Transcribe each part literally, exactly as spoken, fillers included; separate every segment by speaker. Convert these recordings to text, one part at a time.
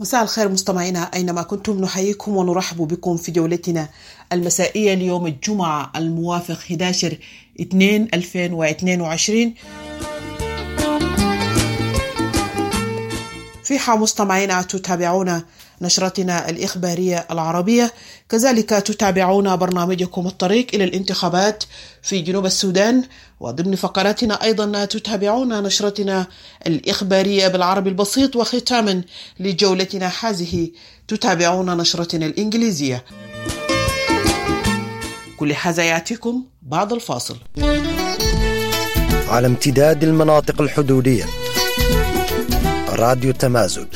Speaker 1: مساء الخير مستمعينا أينما كنتم، نحييكم ونرحب بكم في جولتنا المسائية ليوم الجمعة الموافق أحد عشر اثنين ألفين واثنين وعشرين. فيها مستمعينا تتابعون نشرتنا الإخبارية العربية، كذلك تتابعون برنامجكم الطريق إلى الانتخابات في جنوب السودان، وضمن فقراتنا أيضا تتابعون نشرتنا الإخبارية بالعربي البسيط، وختاما لجولتنا هذه تتابعون نشرتنا الإنجليزية. كل هذا يأتيكم بعد الفاصل.
Speaker 2: على امتداد المناطق الحدودية، راديو تمازج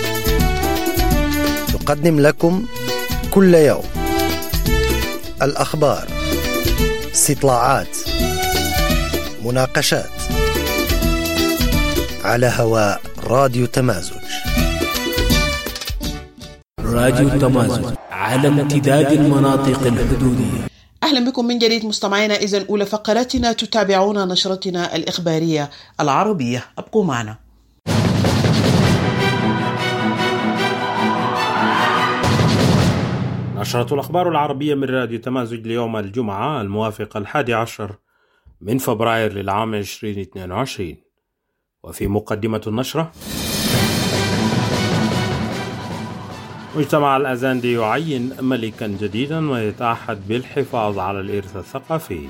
Speaker 2: تقدم لكم كل يوم الأخبار، استطلاعات، مناقشات على هواء راديو تمازج.
Speaker 3: راديو تمازج على امتداد المناطق الحدودية.
Speaker 1: أهلا بكم من جديد مستمعينا. إذن أولى فقراتنا تتابعون نشرتنا الإخبارية العربية، أبقوا معنا.
Speaker 4: نشرة الأخبار العربية من راديو تمازج ليوم الجمعة الموافق الحادي عشر من فبراير للعام عشرين اثنين وعشرين. وفي مقدمة النشرة: مجتمع الأزاندي يعين ملكا جديدا ويتعهد بالحفاظ على الإرث الثقافي.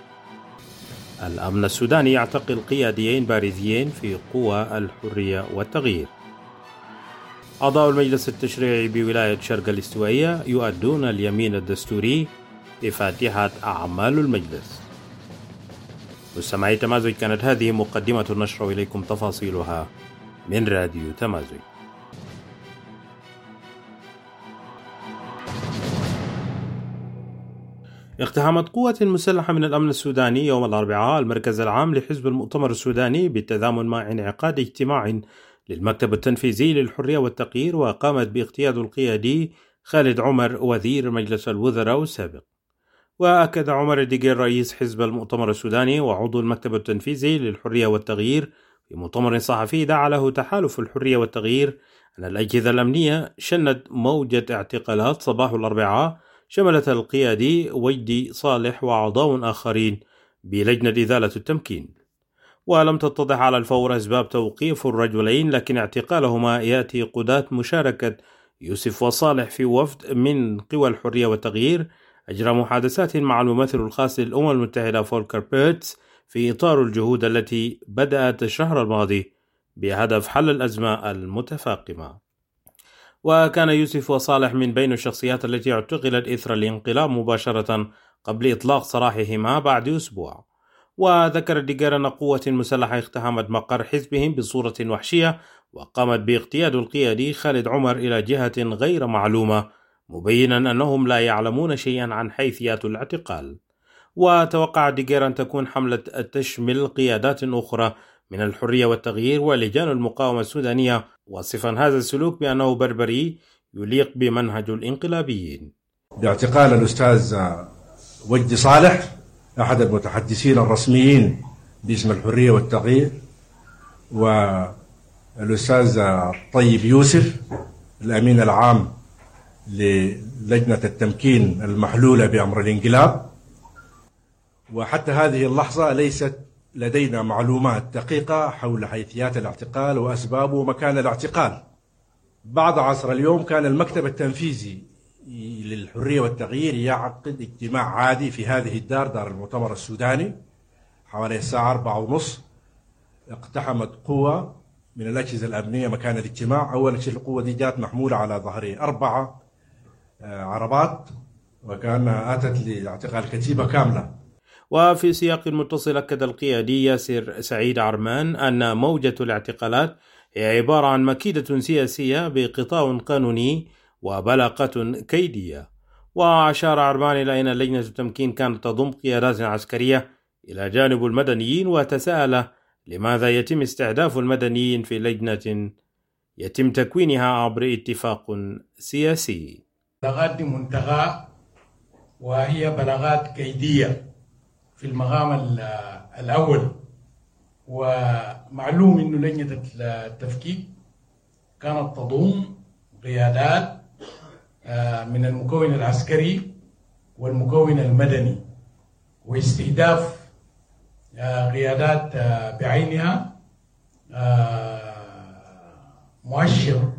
Speaker 4: الأمن السوداني يعتقل قياديين بارزين في قوى الحرية والتغيير. أعضاء المجلس التشريعي بولاية شرق الاستوائية يؤدون اليمين الدستوري بفاتحة أعمال المجلس. مستمعي تمازج، كانت هذه مقدمة النشرة وإليكم تفاصيلها من راديو تمازج. اقتحمت قوة مسلحة من الأمن السوداني يوم الأربعاء المركز العام لحزب المؤتمر السوداني بالتزامن مع انعقاد اجتماع للمكتب التنفيذي للحرية والتغيير، وقامت باغتيال القيادي خالد عمر وزير مجلس الوزراء السابق. وأكد عمر الدقير رئيس حزب المؤتمر السوداني وعضو المكتب التنفيذي للحرية والتغيير في مؤتمر صحفي دعا له تحالف الحرية والتغيير أن الأجهزة الأمنية شنت موجة اعتقالات صباح الأربعاء شملت القيادي وجدي صالح وأعضاء آخرين بلجنة إزالة التمكين. ولم تتضح على الفور أسباب توقيف الرجلين، لكن اعتقالهما يأتي قضاة مشاركة يوسف وصالح في وفد من قوى الحرية والتغيير أجرى محادثات مع الممثل الخاص للأمم المتحدة فولكر بيرتز في إطار الجهود التي بدأت الشهر الماضي بهدف حل الأزمة المتفاقمة. وكان يوسف وصالح من بين الشخصيات التي اعتقلت إثر الانقلاب مباشرة قبل إطلاق سراحهما بعد أسبوع. وذكر الدقير أن قوة مسلحة اقتحمت مقر حزبهم بصورة وحشية وقامت باغتيال القيادي خالد عمر إلى جهة غير معلومة، مبينا أنهم لا يعلمون شيئا عن حيثيات الاعتقال. وتوقع الدقير أن تكون حملة تشمل قيادات أخرى من الحرية والتغيير ولجان المقاومة السودانية، وصفا هذا السلوك بأنه بربري يليق بمنهج الانقلابيين.
Speaker 5: باعتقال الأستاذ وجدي صالح أحد المتحدثين الرسميين باسم الحرية والتغيير، والأستاذ طيب يوسف الأمين العام للجنة التمكين المحلولة بأمر الانقلاب. وحتى هذه اللحظة ليست لدينا معلومات دقيقة حول حيثيات الاعتقال وأسبابه ومكان الاعتقال. بعد عصر اليوم كان المكتب التنفيذي للحرية والتغيير يعقد اجتماع عادي في هذه الدار، دار المؤتمر السوداني، حوالي الساعة أربعة ونص. اقتحمت قوة من الأجهزة الأمنية مكان الاجتماع. أول شيء القوة دي جات محمولة على ظهرين أربعة عربات، وكانها أتت لاعتقال كتيبة كاملة.
Speaker 4: وفي سياق متصل أكد القيادي ياسر سعيد عرمان أن موجة الاعتقالات هي عبارة عن مكيدة سياسية بقطاع قانوني وبلاقة كيدية. وأشار عرمان إلى أن لجنة التمكين كانت تضم قيادات عسكرية إلى جانب المدنيين، وتساءل لماذا يتم استهداف المدنيين في لجنة يتم تكوينها عبر اتفاق سياسي.
Speaker 6: بلاغات دي منتهى وهي بلاغات كيدية في المقام الأول، ومعلوم أنه لجنة التفكيك كانت تضم قيادات من المكون العسكري والمكون المدني، واستهداف قيادات بعينها مؤشر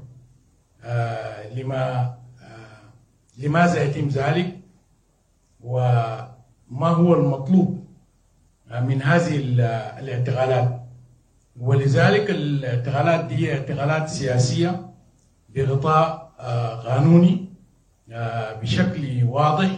Speaker 6: لما لماذا يتم ذلك وما هو المطلوب من هذه الاعتقالات. ولذلك الاعتقالات دي هي اعتقالات سياسية بغطاء قانوني بشكل واضح.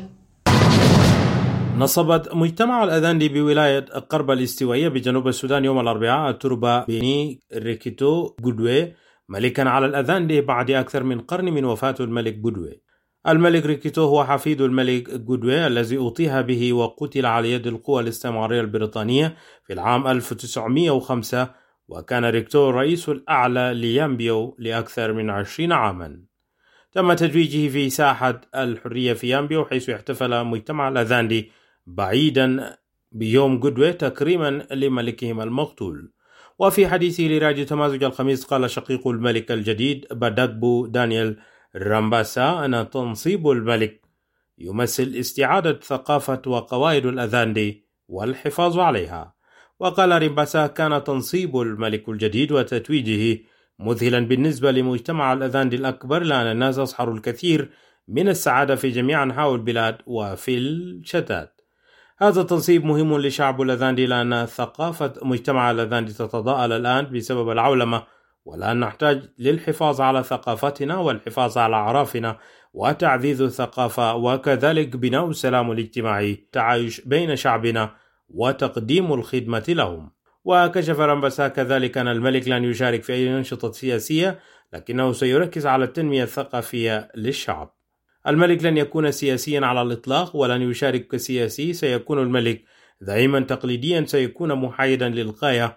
Speaker 4: نصبت مجتمع الأذاندي بولاية قرب الاستوائية بجنوب السودان يوم الأربعاء توربا بيني ريكيتو غودوي ملكا على الأذاندي بعد أكثر من قرن من وفاة الملك غودوي. الملك ريكيتو هو حفيد الملك غودوي الذي أطيح به وقتل على يد القوى الاستعمارية البريطانية في العام ألف وتسعمئة وخمسة، وكان ريكيتو الرئيس الأعلى ليامبيو لأكثر من عشرين عاما. تم تتويجه في ساحة الحرية في يامبيو، حيث احتفل مجتمع الأذاندي بعيدا بيوم غودوي تكريما لملكهم المقتول. وفي حديثه لراديو تمازج الخميس قال شقيق الملك الجديد باداكبو دانيال رامباسا أن تنصيب الملك يمثل استعادة ثقافة وقواعد الأذاندي والحفاظ عليها. وقال رامباسا كان تنصيب الملك الجديد وتتويجه مذهلا بالنسبة لمجتمع الأذاندي الأكبر، لأن الناس أصحروا الكثير من السعادة في جميع أنحاء البلاد وفي الشتات. هذا التنصيب مهم لشعب الأذاندي، لأن ثقافة مجتمع الأذاندي تتضاءل الآن بسبب العولمة، والآن نحتاج للحفاظ على ثقافتنا والحفاظ على أعرافنا وتعزيز الثقافة، وكذلك بناء السلام الاجتماعي، التعايش بين شعبنا وتقديم الخدمة لهم. وكشف رامباسا كذلك أن الملك لن يشارك في أي أنشطة سياسية، لكنه سيركز على التنمية الثقافية للشعب. الملك لن يكون سياسيا على الإطلاق ولن يشارك كسياسي، سيكون الملك دائما تقليديا، سيكون محايدا للغاية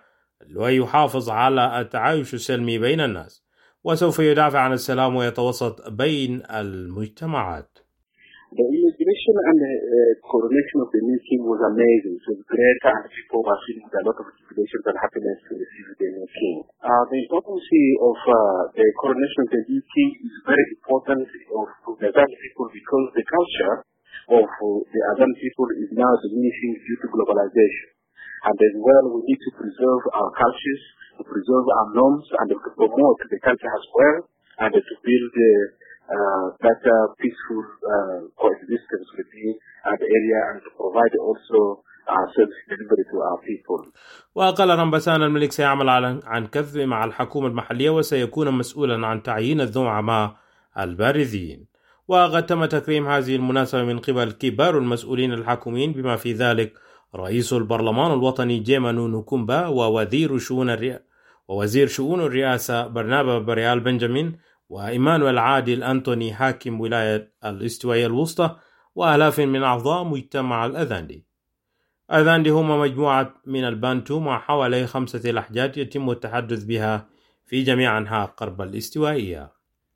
Speaker 4: ويحافظ على التعايش السلمي بين الناس، وسوف يدافع عن السلام ويتوسط بين المجتمعات.
Speaker 7: The inauguration and the uh, coronation of the new king was amazing. It was great, and people were feeling a lot of jubilation and happiness to receive the new king. Uh, the importance of uh, the coronation of the new king is very important of the Azan people, because the culture of uh, the Azan people is now diminishing due to globalization. And as well, we need to preserve our cultures, to preserve our norms, and to promote the culture as well, and to build the uh, Uh, better peaceful uh, coexistence within the area, and to provide also uh, service delivery to our people.
Speaker 4: وقال رامباسا أن الملك سيعمل على عن كذب مع الحكومة المحلية، وسيكون مسؤولا عن تعيين الزعماء البارزين. وقد تم تكريم هذه المناسبة من قبل كبار المسؤولين الحكوميين، بما في ذلك رئيس البرلمان الوطني جيمانو نوكومبا، ووزير شؤون الرئ... ووزير شؤون الرئاسة برنابا بريال بنجامين، وإيمانويل عادل أنتوني حاكم ولاية الاستوائية الوسطى، وآلاف من أعضاء مجتمع الأذاندي. الأذاندي هم مجموعة من البانتو مع حوالي خمسة لهجات يتم التحدث بها في جميع أنحاء قرب الاستوائية.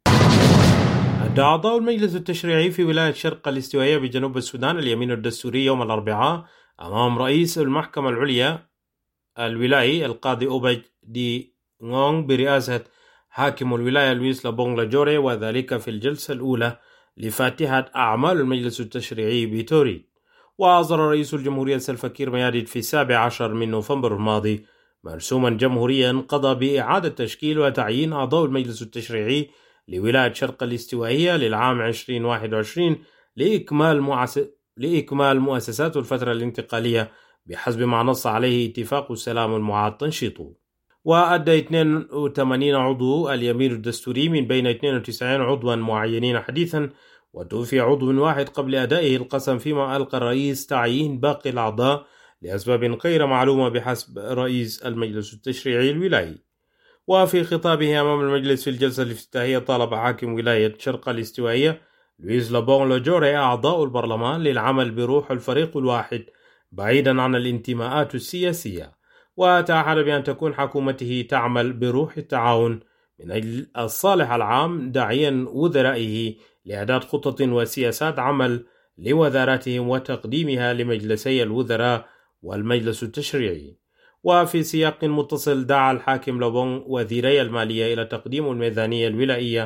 Speaker 4: أدى أعضاء المجلس التشريعي في ولاية شرق الاستوائية بجنوب السودان اليمين الدستوري يوم الأربعاء أمام رئيس المحكمة العليا الولائي القاضي أوبج دي نغونغ برئاسة حاكم الولاية لويس لابونغ لاجوري، وذلك في الجلسة الأولى لفاتحة أعمال المجلس التشريعي بتوريد. وأصدر رئيس الجمهورية سلفا كير مياديد في السابع عشر من نوفمبر الماضي مرسوما جمهوريا قضى بإعادة تشكيل وتعيين أعضاء المجلس التشريعي لولاية شرق الاستوائية للعام ألفين وواحد وعشرين لإكمال, مؤس... لإكمال مؤسسات الفترة الانتقالية بحسب ما نص عليه اتفاق السلام المعاد تنشيطه. وأدى اثنين وثمانين عضو اليمين الدستوري من بين اثنين وتسعين عضوا معينين حديثا، وتوفي عضو واحد قبل أدائه القسم، فيما ألقى الرئيس تعيين باقي الأعضاء لأسباب غير معلومة بحسب رئيس المجلس التشريعي الولائي. وفي خطابه أمام المجلس في الجلسة الافتتاحية طالب حاكم ولاية شرق الاستوائية لويس لابونغ لاجوري أعضاء البرلمان للعمل بروح الفريق الواحد بعيدا عن الانتماءات السياسية، وتعهد بأن تكون حكومته تعمل بروح التعاون من أجل الصالح العام، داعيا وزرائه لإعداد خطط وسياسات عمل لوزاراتهم وتقديمها لمجلسي الوزراء والمجلس التشريعي. وفي سياق متصل دعا الحاكم لابونغ وزيري المالية إلى تقديم الميزانية الولائية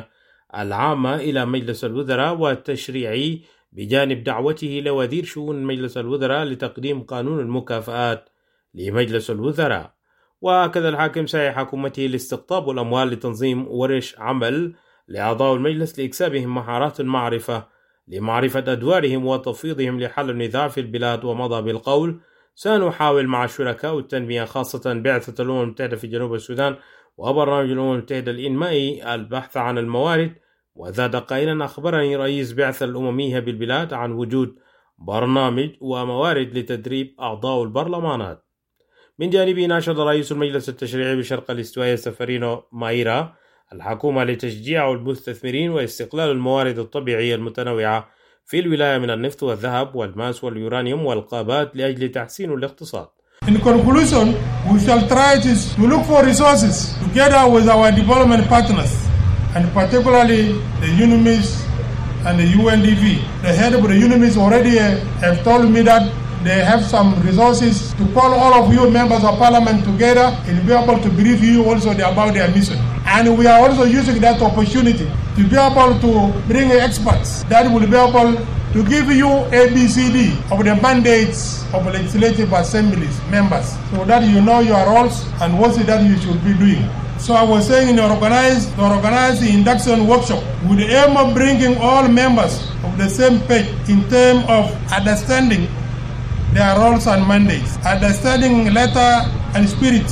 Speaker 4: العامة إلى مجلس الوزراء والتشريعي، بجانب دعوته لوزير شؤون مجلس الوزراء لتقديم قانون المكافآت لمجلس الوزراء. وأكد الحاكم سعي حكومته لاستقطاب الأموال لتنظيم ورش عمل لأعضاء المجلس لإكسابهم مهارات المعرفة لمعرفة أدوارهم وتفويضهم لحل النزاع في البلاد. ومضى بالقول: سنحاول مع شركاء التنمية خاصة بعثة الأمم المتحدة في جنوب السودان وبرنامج الأمم المتحدة الإنمائي البحث عن الموارد. وزاد قائلا: أخبرني رئيس بعثة الأممية بالبلاد عن وجود برنامج وموارد لتدريب أعضاء البرلمانات. من جانبه ناشد رئيس المجلس التشريعي بشرق الاستوائية سفرينو مايرا الحكومة لتشجيع المستثمرين واستقلال الموارد الطبيعية المتنوعة في الولاية من النفط والذهب والماس واليورانيوم والقابات لأجل تحسين الاقتصاد.
Speaker 6: In conclusion, we shall try to look for resources together with our development partners, and particularly the UNMIS and the U N D P. The head of the UNMIS already have told me that they have some resources to call all of you members of parliament together and be able to brief you also about their mission. And we are also using that opportunity to be able to bring experts that will be able to give you A B C D of the mandates of legislative assemblies members, so that you know your roles and what that you should be doing. So I was saying in organize, to organize the induction workshop with the aim of bringing all members of the same page in terms of understanding their roles and mandates, understanding letter and spirit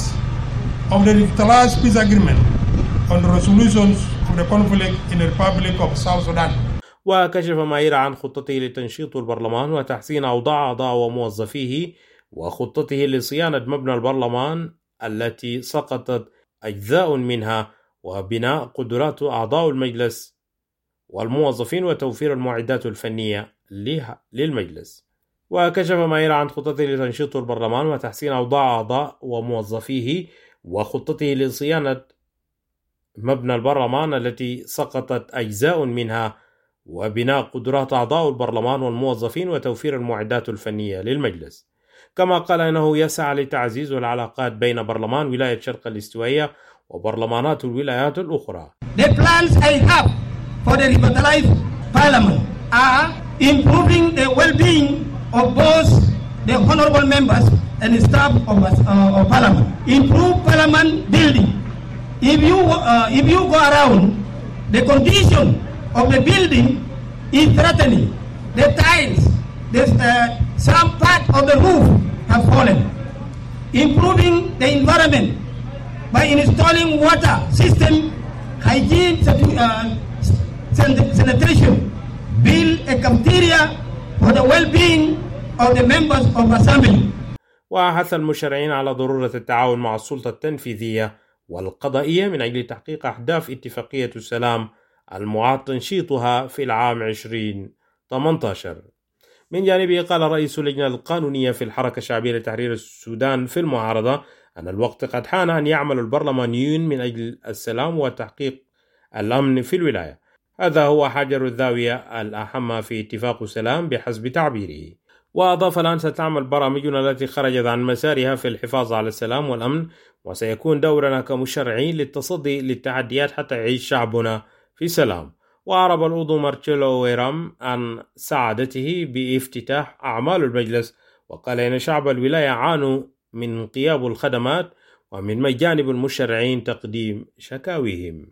Speaker 6: of the Last Peace Agreement on the resolutions of the conflict in the Republic of South Sudan.
Speaker 4: وكشف مايرا عن خطته لتنشيط البرلمان وتحسين أوضاع أعضاء وموظفيه، وخطته لصيانة مبنى البرلمان التي سقطت أجزاء منها، وبناء قدرات أعضاء المجلس والموظفين وتوفير المعدات الفنية للمجلس. وكشف مايرا عن خطته لتنشيط البرلمان وتحسين أوضاع أعضاء وموظفيه، وخطته لصيانة مبنى البرلمان التي سقطت أجزاء منها، وبناء قدرات أعضاء البرلمان والموظفين وتوفير المعدات الفنية للمجلس. كما قال إنه يسعى لتعزيز العلاقات بين برلمان ولاية شرق الاستوائية وبرلمانات الولايات الأخرى.
Speaker 8: The plans I have for the revitalized parliament are improving the well-being of both the honorable members and the staff of, uh, of parliament. Improve parliament building. If you uh, if you go around, the condition of the building is threatening. The tiles, the, uh, some part of the roof have fallen. Improving the environment by installing water system, hygiene, uh, sanitation. Build a cafeteria for the well-being of the members of assembly.
Speaker 4: وحث المشرعين على ضرورة التعاون مع السلطة التنفيذية والقضائية من أجل تحقيق أهداف اتفاقية السلام المعاد تنشيطها في العام عشرين ثمانية عشر. من جانبه قال رئيس اللجنة القانونية في الحركة الشعبية لتحرير السودان في المعارضة أن الوقت قد حان أن يعمل البرلمانيون من أجل السلام وتحقيق الأمن في الولاية. هذا هو حجر الزاوية الأهم في اتفاق السلام بحسب تعبيره. وأضاف: الآن ستعمل برامجنا التي خرجت عن مسارها في الحفاظ على السلام والأمن، وسيكون دورنا كمشرعين للتصدي للتحديات حتى يعيش شعبنا في سلام. وأعرب العضو مارتشيلو ويرام عن سعادته بافتتاح أعمال المجلس، وقال إن شعب الولاية عانوا من غياب الخدمات، ومن جانب المشرعين تقديم شكاويهم.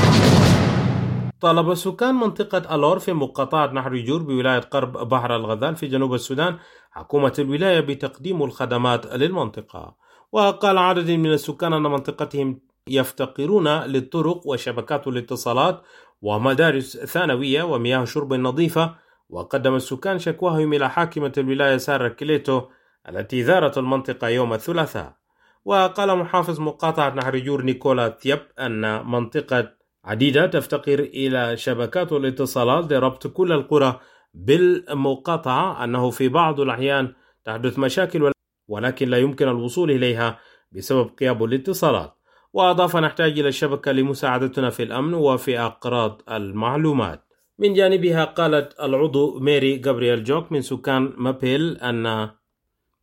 Speaker 4: طالب سكان منطقة ألور في مقاطعة نهر يجور بولاية قرب بحر الغزال في جنوب السودان حكومة الولاية بتقديم الخدمات للمنطقة. وقال عدد من السكان أن منطقتهم يفتقرون للطرق وشبكات الاتصالات ومدارس ثانوية ومياه شرب نظيفة. وقدم السكان شكواهم إلى حاكمة الولاية سارة كليتو التي زارت المنطقة يوم الثلاثاء. وقال محافظ مقاطعة نهر يجور نيكولا ثياب أن منطقة عديدة تفتقر إلى شبكات الاتصالات لربط كل القرى بالمقاطعة، أنه في بعض الأحيان تحدث مشاكل ولكن لا يمكن الوصول إليها بسبب غياب الاتصالات. وأضاف: نحتاج إلى الشبكة لمساعدتنا في الأمن وفي أقراض المعلومات. من جانبها قالت العضو ميري غابرييل جوك من سكان مابيل أن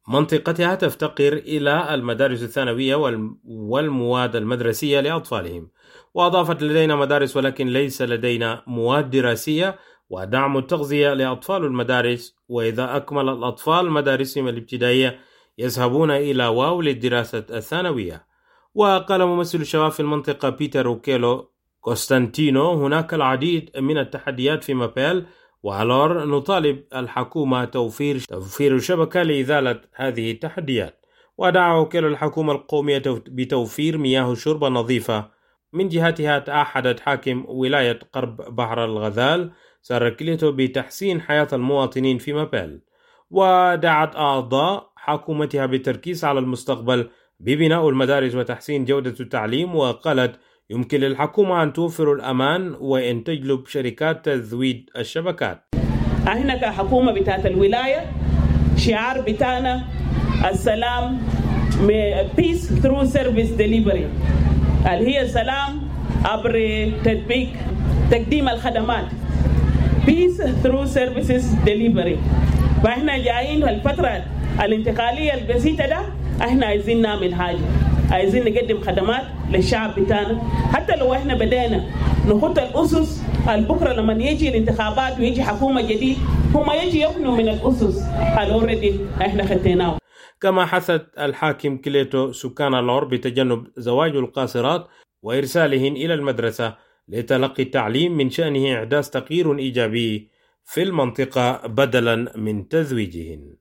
Speaker 4: منطقتها تفتقر إلى المدارس الثانوية والمواد المدرسية لأطفالهم. وأضافت: لدينا مدارس ولكن ليس لدينا مواد دراسية ودعم التغذية لأطفال المدارس، وإذا أكمل الأطفال مدارسهم الابتدائية يذهبون إلى واو للدراسة الثانوية. وقال ممثل الشباب في المنطقة بيتر روكيلو كوستانتينو: هناك العديد من التحديات في مابيل، وعلى نطالب الحكومة توفير توفير شبكة لإزالة هذه التحديات. ودعا وكيل الحكومة القومية بتوفير مياه شرب نظيفة. من جهتها تأحدت حاكم ولاية قرب بحر الغزال سارة كليتو بتحسين حياة المواطنين في مابيل، ودعت أعضاء حكومتها بالتركيز على المستقبل ببناء المدارس وتحسين جودة التعليم. وقالت: يمكن للحكومة أن توفر الأمان وأن تجلب شركات تزويد الشبكات.
Speaker 9: احنا كحكومة بتاعت الولاية شعار بتاعنا السلام peace through service delivery، اللي هي سلام عبر تطبيق تقديم الخدمات peace through services delivery. فاحنا جايين الفترة الانتقالية البسيطة ده احنا عايزين نعمل حاجة، عايزين نقدم خدمات للشعب بتاعنا. حتى لو احنا بدأنا نخط الأسس البكرة لما يجي الانتخابات ويجي حكومة جديد هم يجي يبنوا من الأسس الأوردي احنا خدناه.
Speaker 4: كما حثت الحاكم كليتو سكان العرب بتجنب زواج القاصرات وإرسالهن إلى المدرسة لتلقي التعليم، من شأنه إحداث تغيير إيجابي في المنطقة بدلا من تزويجهن.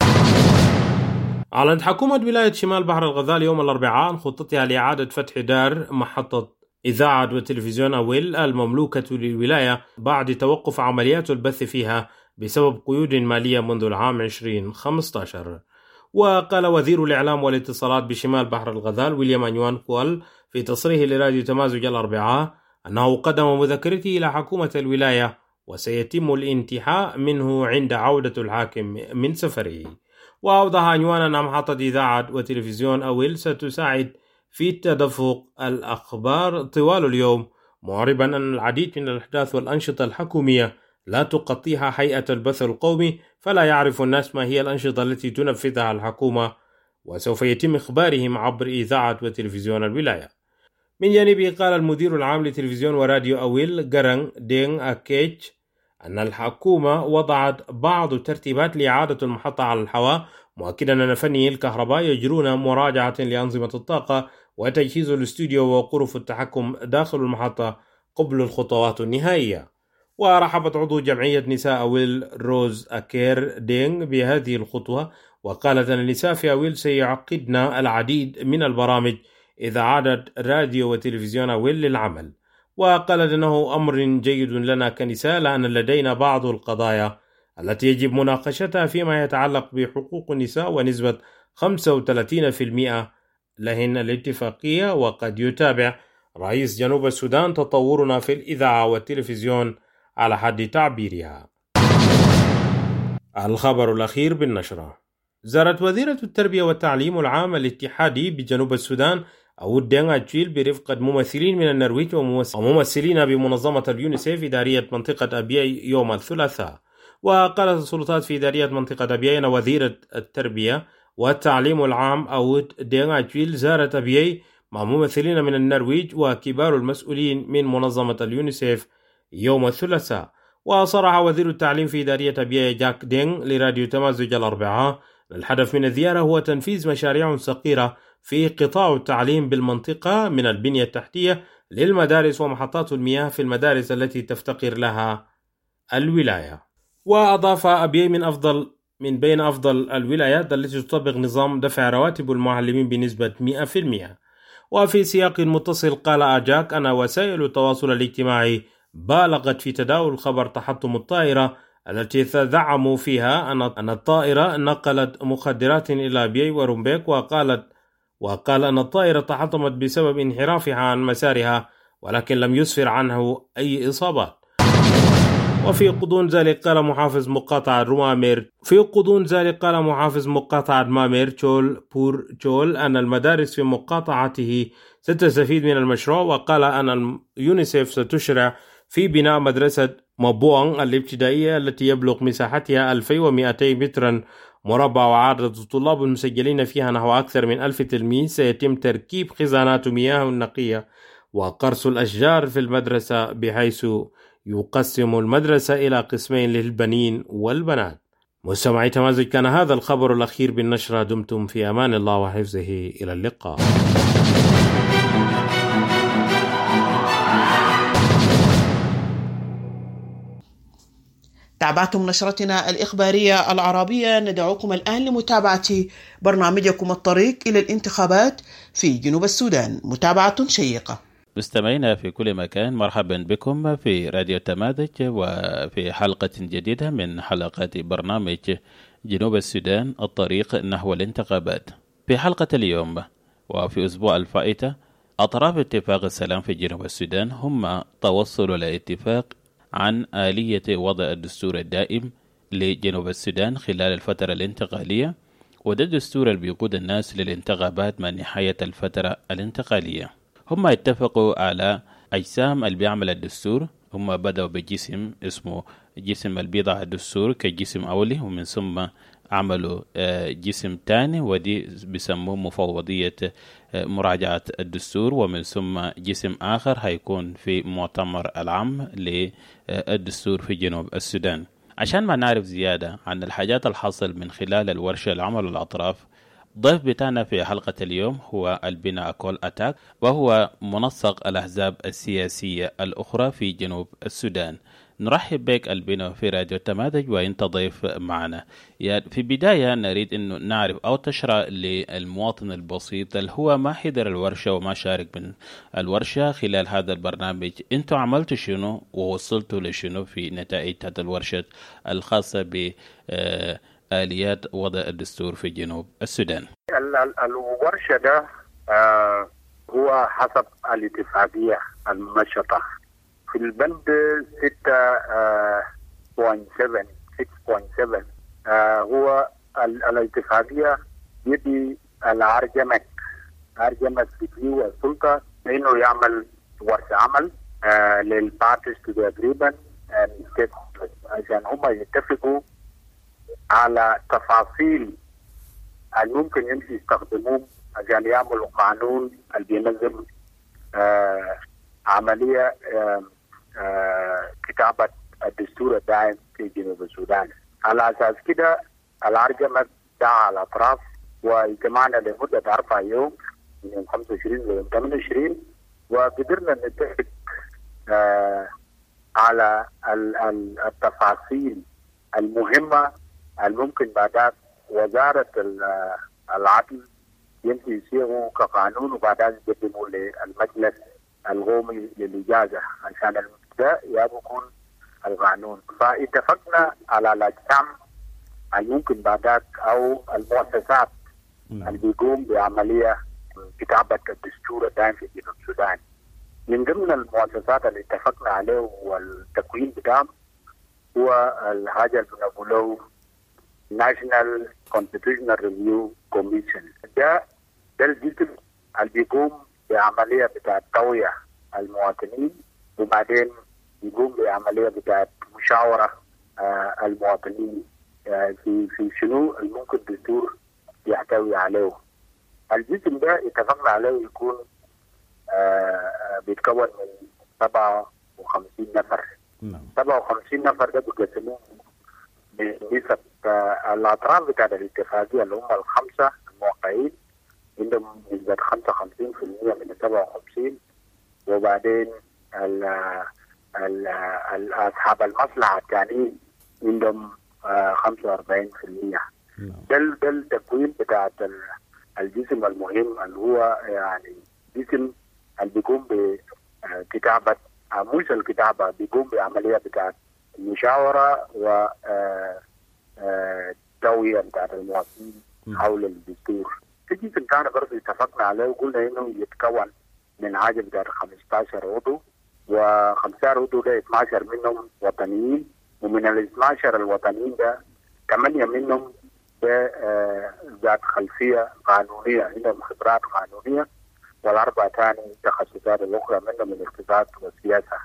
Speaker 4: أعلنت حكومة ولاية شمال بحر الغزال يوم الأربعاء عن خطتها لإعادة فتح دار محطة إذاعة وتلفزيون أويل المملوكة للولاية بعد توقف عمليات البث فيها بسبب قيود مالية منذ العام عشرين خمسة عشر. وقال وزير الإعلام والاتصالات بشمال بحر الغزال ويليام أنيوان كوال في تصريح لراديو تمازج الأربعاء أنه قدم مذكرته إلى حكومة الولاية وسيتم الانتهاء منه عند عودة الحاكم من سفره. وأوضح أنيوان أن محطة إذاعة وتلفزيون أويل ستساعد في تدفق الأخبار طوال اليوم، معربا أن العديد من الأحداث والأنشطة الحكومية لا تغطيها هيئة البث القومي، فلا يعرف الناس ما هي الأنشطة التي تنفذها الحكومة، وسوف يتم إخبارهم عبر إذاعة وتلفزيون الولاية. من جانبه قال المدير العام لتلفزيون وراديو أويل جران دين أكيتش أن الحكومة وضعت بعض الترتيبات لإعادة المحطة على الهواء، مؤكدا أن فنيي الكهرباء يجرون مراجعة لأنظمة الطاقة وتجهيز الاستوديو وغرف التحكم داخل المحطة قبل الخطوات النهائية. ورحبت عضو جمعية نساء أويل روز أكير دينغ بهذه الخطوة، وقالت أن النساء في أويل سيعقدن العديد من البرامج إذا عادت راديو وتلفزيون أويل للعمل. وقالت أنه أمر جيد لنا كنساء لأن لدينا بعض القضايا التي يجب مناقشتها فيما يتعلق بحقوق النساء، ونسبة خمسة وثلاثين بالمئة لهن الاتفاقية. وقد يتابع رئيس جنوب السودان تطورنا في الإذاعة والتلفزيون على حد تعبيرها. الخبر الأخير بالنشرة: زارت وزيرة التربية والتعليم العام الاتحادي بجنوب السودان أود دينغ أتشيل برفقة ممثلين من النرويج وممثلين بمنظمة اليونيسيف في إدارية منطقة أبياي يوم الثلاثاء. وقالت السلطات في إدارية منطقة أبياي أن وزيرة التربية والتعليم العام أود دينغ أتشيل زارت أبياي مع ممثلين من النرويج وكبار المسؤولين من منظمة اليونيسيف يوم الثلاثاء. وصرح وزير التعليم في إدارية أبياي جاك دينغ لراديو تمازج الأربعاء الهدف من الزيارة هو تنفيذ مشاريع صغيرة في قطاع التعليم بالمنطقة من البنية التحتية للمدارس ومحطات المياه في المدارس التي تفتقر لها الولاية. وأضاف أبياي من أفضل من بين أفضل الولايات التي تطبق نظام دفع رواتب المعلمين بنسبة مئة بالمئة. وفي سياق متصل قال أجاك أن وسائل التواصل الاجتماعي بالغت في تداول خبر تحطم الطائرة التي تزعموا فيها أن الطائرة نقلت مخدرات إلى أبياي ورمبيك، وقالت وقال أن الطائرة تحطمت بسبب انحرافها عن مسارها، ولكن لم يسفر عنه أي إصابات. وفي غضون ذلك قال محافظ مقاطعة مامير في غضون ذلك قال محافظ مقاطعة مامير تشول بور تشول أن المدارس في مقاطعته ستستفيد من المشروع، وقال أن اليونيسيف ستشرع في بناء مدرسة مبوغ الابتدائية التي يبلغ مساحتها ألفين ومئتين مترا مربع وعدد الطلاب المسجلين فيها نحو أكثر من ألف تلميذ سيتم تركيب خزانات مياه نقية وقرص الأشجار في المدرسة، بحيث يقسم المدرسة إلى قسمين للبنين والبنات. مستمعي تمازج، كان هذا الخبر الأخير بالنشرة. دمتم في أمان الله وحفظه، إلى اللقاء.
Speaker 1: تابعتم نشرتنا الإخبارية العربية. ندعوكم الآن لمتابعة برنامجكم الطريق إلى الانتخابات في جنوب السودان، متابعة شيقة.
Speaker 10: مستمعينا في كل مكان، مرحبا بكم في راديو تمازج وفي حلقة جديدة من حلقات برنامج جنوب السودان الطريق نحو الانتخابات. في حلقة اليوم وفي أسبوع الفائتة، أطراف اتفاق السلام في جنوب السودان هم توصلوا لاتفاق عن آلية وضع الدستور الدائم لجنوب السودان خلال الفترة الانتقالية، وده الدستور اللي بيقود الناس للانتخابات مع نهاية الفترة الانتقالية. هم اتفقوا على أجسام اللي بيعمل الدستور. هم بدأوا بجسم اسمه جسم اللي بيضع الدستور كجسم أولي، ومن ثم عملوا جسم تاني ودي بيسموه مفوضية مراجعة الدستور، ومن ثم جسم آخر هيكون في مؤتمر العام للدستور في جنوب السودان. عشان ما نعرف زيادة عن الحاجات الحاصل من خلال الورشة اللي عملوا الأطراف، ضيف بتاعنا في حلقة اليوم هو البنا كول أتاك، وهو منسق الأحزاب السياسية الأخرى في جنوب السودان. نرحب بك البنا في راديو تمازج وانت ضيف معنا. يعني في بداية نريد انه نعرف او تشرح للمواطن البسيط اللي هو ما حضر الورشة وما شارك من الورشة خلال هذا البرنامج، انتوا عملتوا شنو ووصلتوا لشنو في نتائج هذه الورشة الخاصة ب آليات وضع الدستور في جنوب السودان؟
Speaker 7: الورشة ده آه هو حسب الاتفاقية المنشطة في البند ستة بوينت سبعة ستة بوينت سبعة. آه هو الاتفاقية يدي العرجمك عرجمك بتلو السلطة انه يعمل ورشة عمل آه للبارتيز تقريبا عشان هم يتفقوا على تفاصيل اللي ممكن يمشي يستخدموه عشان يعملوا قانون اللي بينظم آه عملية آه آه كتابة الدستور الدائم في جنوب السودان. على أساس كده العرجمة دعا الأطراف واجتمعنا لمدة أربع يوم من يوم خمسة وعشرين ليوم ثمانية وعشرين، وقدرنا نتفق آه على التفاصيل المهمة الممكن بعدها وزارة العدل يمكن يصيغوا كقانون وبعدها يقدموا للمجلس القومي للإجازة عشان ده يكون القانون. فاتفقنا على الأجسام الممكن بعدها أو المؤسسات اللي بيقوم بعملية كتابة الدستور الدائم في جنوب السودان. من ضمن المؤسسات اللي اتفقنا عليه والتكوين بتاعهم هو الحاجة اللي بنقوله National Constitutional Review Commission. ده ده الجسم اللي بيقوم بعملية بتاعت توعية المواطنين، وبعدين يقوم بعملية بتاعت مشاورة آه المواطنين آه في في شنو الممكن الدستور يحتوي عليه. الجسم ده اتفقنا عليه يكون آه بيتكون من سبعة وخمسين نفر. سبعة وخمسين نفر ده بيقسموه بنسب آه الأطراف بتاعت الاتفاقية اللي هم الخمسة الموقعين عندهم نسبة خمسة وخمسين بالمئة من السبعة وخمسين، وبعدين ال ال ال أصحاب المصلحة الثانيين عندهم آه خمسة وأربعين بالمئة. ده ده التكوين بتاعت الجسم المهم اللي هو يعني جسم اللي بيقوم بكتابة مش الكتابة، بيقوم بعملية بتاعت المشاورة و توعية بتاعت المواطنين حول الدستور. في جسم كان برضه اتفقنا عليه وقلنا انه يتكون من حاجة بتاعت خمسة عشر عضو، وخمسة عشر عضو ده اثنا عشر منهم وطنيين، ومن ال اثنا عشر الوطنيين ده ثمانية منهم ذات خلفية قانونية، عندهم خبرات قانونية، والأربعة ثاني تخصصات الأخرى منهم الاقتصاد والسياسة،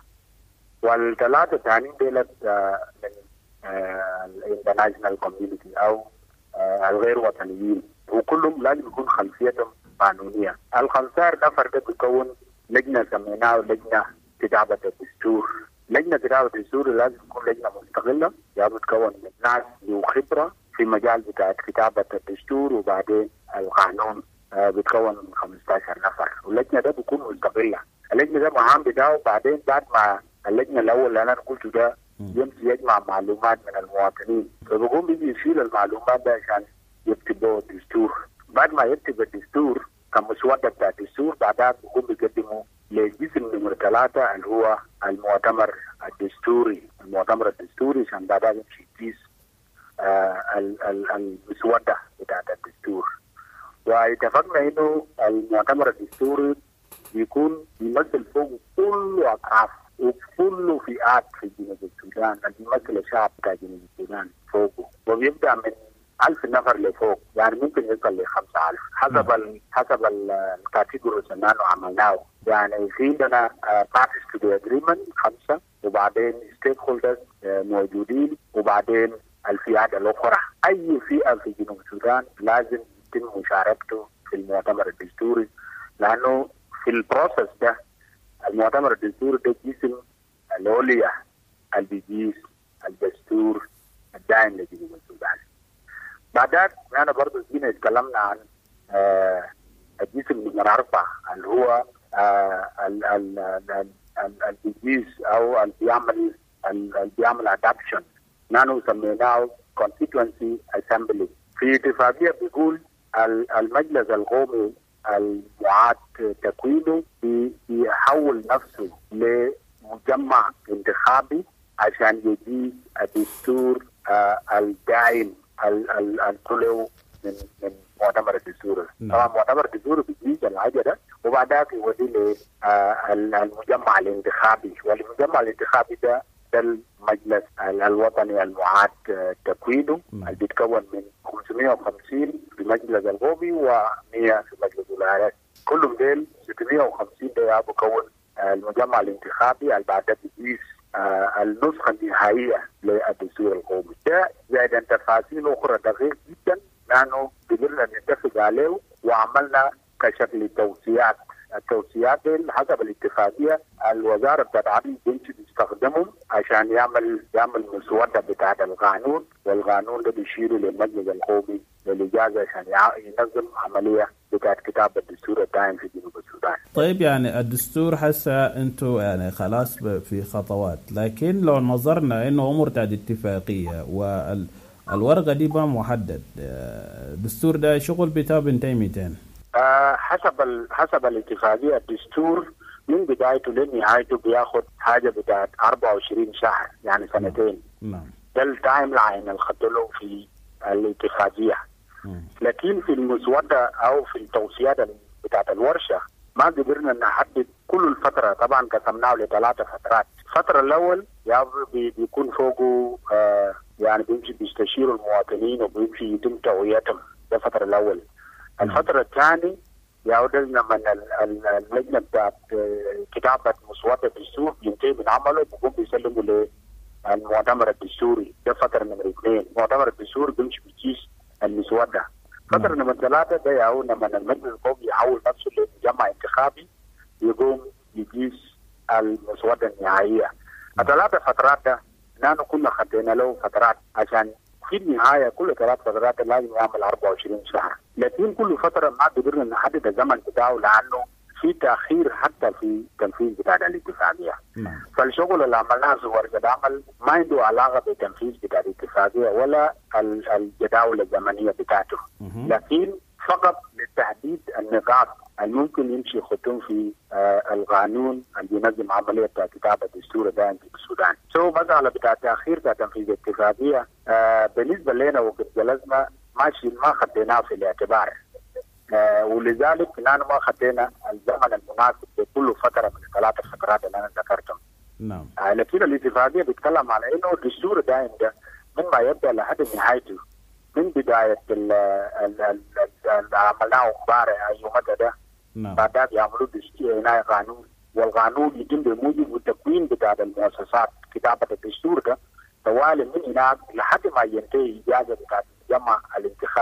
Speaker 7: والثلاثة ثانيين ديلت من الانترناشنال كوميونيتي أو الغير وطنيين، وكلهم لازم يكون خلفيتهم قانونية. الخمسة نفر ده بيكون لجنة سميناها لجنة كتابة الدستور. لجنة كتابة الدستور لازم تكون لجنة مستقلة، يعني بتكون من ناس ذو خبرة في مجال بتاع كتابة الدستور وبعدين القانون، بتكون من خمسة عشر نفر، واللجنة ده بيكون مستقلة. اللجنة ده مهام بتاعه بعدين بعد ما اللجنة الأول اللي أنا قلته ده يمشي يجمع معلومات من المواطنين، فبقوم بيجي يشيل المعلومات ده عشان يكتبوا الدستور. بعد ما يكتب الدستور كمسودة بتاع الدستور بعدها بقوم بيقدمه لجسم نمرة ثلاثة اللي هو المؤتمر الدستوري. المؤتمر الدستوري عشان بعدها يمشي يقيس آه المسودة بتاعت الدستور. واتفقنا انه المؤتمر الدستوري بيكون بيمثل فوق كل اطراف وكل فئات في جنوب السودان، اللي بيمثل الشعب بتاع جنوب السودان فوقه، وبيبدا من ألف نفر لفوق، يعني ممكن يوصل لخمسة ألف حسب ال حسب الكاتيجوريز اللي احنا عملناه. يعني في عندنا بارتيز تو ذا اجريمنت خمسه، وبعدين ستيك هولدرز موجودين، وبعدين الفئات الاخرى. اي فئه في جنوب السودان لازم يتم مشاركته في المؤتمر الدستوري، لانه في البروسس ده المؤتمر الدستوري ده جسم العليا اللي بيقيس الدستور الدائم لجنوب السودان. بعدين انا برضه جينا اتكلمنا عن آه الجسم نمرة أربعة اللي هو آه اللي بيقيس او اللي بيعمل اللي بيعمل ادابشن، نحن سميناه constituency assembly. في اتفاقية بيقول المجلس القومي المعاد تكوينه بيحول نفسه لمجمع انتخابي عشان يجيز الدستور آه الدائم الطلعوا من من مؤتمر الدستور. طبعا مؤتمر الدستور بيجيز الحاجه ده وبعدها بيودي للمجمع الانتخابي، والمجمع الانتخابي ده ده المجلس الوطني المعاد تكوينه اللي بيتكون من خمسمائة وخمسين في مجلس القومي ومئة في مجلس الولايات. كلهم ديل ستمائة وخمسين ده بيكون المجمع الانتخابي اللي بعدها بيقيس النسخة النهائية للدستور القومي. ده زائد تفاصيل أخرى دقيقة جدا نحن قدرنا نتفق عليه وعملنا كشكل توصيات. التوصيات دي حسب الاتفاقية الوزارة بتاعت العدل بيمشي بيستخدمهم عشان يعمل يعمل مسودة بتاعت القانون، والقانون ده بيشيله للمجلس القومي للإجازة عشان ينظم عملية بتاعت كتاب الدستور الدائم في جنوب السودان.
Speaker 11: طيب يعني الدستور هسه انتم يعني خلاص في خطوات، لكن لو نظرنا انه امور بتاعت اتفاقية والورقة دي بقى محدد، الدستور ده شغل بتاعه بينتهي متين؟
Speaker 7: آه حسب ال... حسب الاتفاقية الدستور من بدايته لنهايته بياخد حاجة بتاعت أربعة وعشرين شهر، يعني سنتين.
Speaker 11: نعم.
Speaker 7: ده التايم لاين اللي خدله في الاتفاقية. مم. لكن في المسودة أو في التوصيات بتاعت الورشة ما قدرنا نحدد كل الفترة، طبعا قسمناه لثلاثة فترات. الفترة الأول يعني بيكون فوقه آه يعني بيمشي بيستشيروا المواطنين وبيمشي يتم توعيتهم، ده الفترة الأول. الفترة الثانية يعودنا من اللجنة بتاعت كتابة مسودة الدستور بينتهي من عمله بيقوم بيسلموا للمؤتمر الدستوري، ده فترة نمرة اثنين. المؤتمر الدستوري بيمشي بيقيس المسودة. فترة نمرة ثلاثة ده يعودنا من المجلس القومي يحول نفسه لمجمع انتخابي يقوم يقيس المسودة النهائية. الثلاثة فترات ده نحن كنا خدينا له فترات عشان في النهاية كل ثلاث فترات لازم يعمل أربعة وعشرين شهر، لكن كل فترة ما قدرنا نحدد الزمن بتاعه لأنه في تأخير حتى في تنفيذ بتاع الاتفاقية. فالشغل اللي عملناه في ورقة العمل ما عنده علاقة بالتنفيذ بتاع الاتفاقية ولا الجداول الزمنية بتاعته، لكن فقط لتحديد النقاط الممكن يمشي خطوم في آه القانون اللي ينظم عملية كتابة الدستور الدائم في السودان. سو مسألة بتاع تأخير تنفيذ الاتفاقية آه بالنسبة لنا وقت جلسنا ماشي ما خديناه في الاعتبار، آه ولذلك نحن ما خدينا الزمن المناسب لكل فترة من الثلاث فترات اللي أنا ذكرتهم.
Speaker 11: نعم.
Speaker 7: آه لكن الاتفاقية بيتكلم على إنه الدستور الدائم ده من ما يبدأ لحد نهايته، من بداية ال ال ال عملناه أخبار يوم ده
Speaker 11: نعم.
Speaker 7: بعدها بيعملوا دستور هنا قانون، والقانون يتم بموجب التكوين بتاع المؤسسات كتابة الدستور ده طوال من هناك لحد ما ينتهي إجازة بتاع الجمع الانتخابي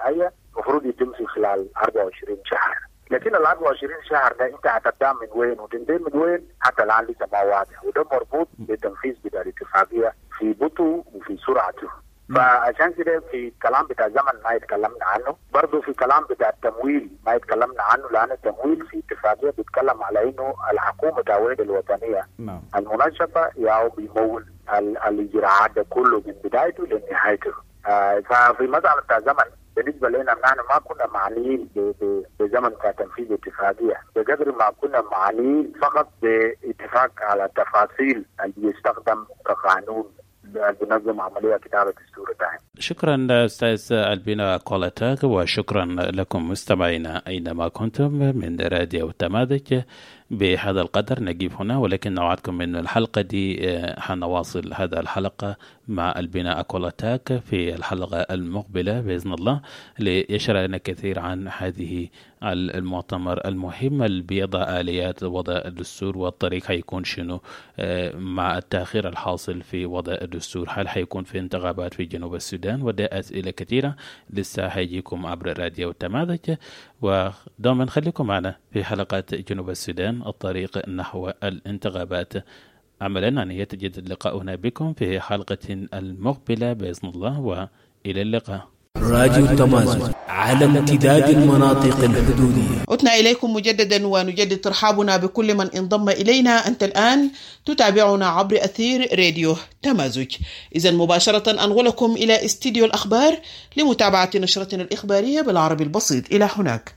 Speaker 12: النهائية المفروض يتم في خلال أربعة وعشرين شهر. لكن ال أربعة وعشرين شهر ده انت هتبدا من وين وتنتهي من وين حتى الان لسه ما واضح، وده مربوط بالتنفيذ بتاع الاتفاقيه في بطء وفي سرعته. فعشان كده في الكلام بتاع الزمن ما يتكلمنا عنه، برضه في كلام بتاع التمويل ما يتكلمنا عنه، لان التمويل في اتفاقيه بيتكلم على انه الحكومه التعويض الوطنيه
Speaker 11: نعم.
Speaker 12: المنشطه ياو بيمول الاجراءات ده كله من بدايته لنهايته. آه ففي مسألة بتاع الزمن بالنسبه لنا نحن ما كنا معنيين بزمن بتاع تنفيذ الاتفاقيه بقدر ما كنا معنيين فقط باتفاق على التفاصيل اللي بيستخدم كقانون بنظم عمليه كتابه الدستور الدائم.
Speaker 10: شكرا أستاذ البنا كولاتاك، وشكرا لكم مستمعينا أينما كنتم من راديو تمازج. بهذا القدر نقف هنا، ولكن نوعدكم من الحلقة دي حنواصل هذا الحلقة مع البنا أكولاتاك في الحلقة المقبلة بإذن الله، ليشرح لنا كثير عن هذه المؤتمر المهم اللي بيضع آليات وضع الدستور والطريق هيكون شنو مع التأخير الحاصل في وضع الدستور. هل هيكون في انتخابات في جنوب السودان؟ وده أسئلة كثيرة لسه هيجيكم عبر راديو تمازج، ودائما خليكم معنا في حلقات جنوب السودان الطريق نحو الانتخابات. أملا أن يتجدد لقاؤنا بكم في حلقة المقبلة بإذن الله، وإلى اللقاء.
Speaker 3: راديو تمازج على امتداد المناطق الحدودية.
Speaker 1: عدنا إليكم مجددا ونجدد ترحابنا بكل من انضم إلينا. أنت الآن تتابعنا عبر أثير راديو تمازج. إذن مباشرة أنقلكم إلى استديو الأخبار لمتابعة نشرتنا الإخبارية بالعربي البسيط. إلى هناك.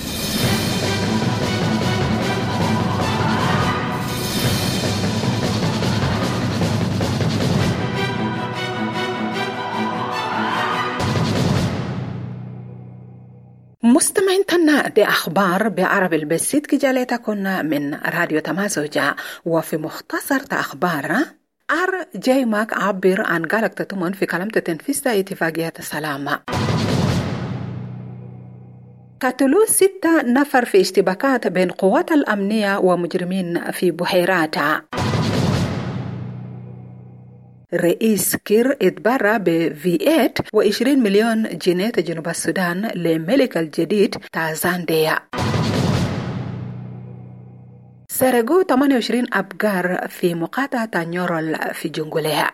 Speaker 13: مستمعين تنا دي أخبار بعربي البسيط كجالتكن من راديو تمازج. وفي مختصر أخبار أر جاي ماك عبر عن قالك تتمن في كلام تنفيذ اتفاقية السلام. قتلوا ستة نفر في اشتباكات بين قوات الأمنية ومجرمين في بحيرات. رئيس كير اتبرع ب ثمانية وعشرين مليون جنيه جنوب السودان لملك الجديد تازانديا. سرقوا ثمانية وعشرين أبقار في مقاطعة نيورل في جنجوليا.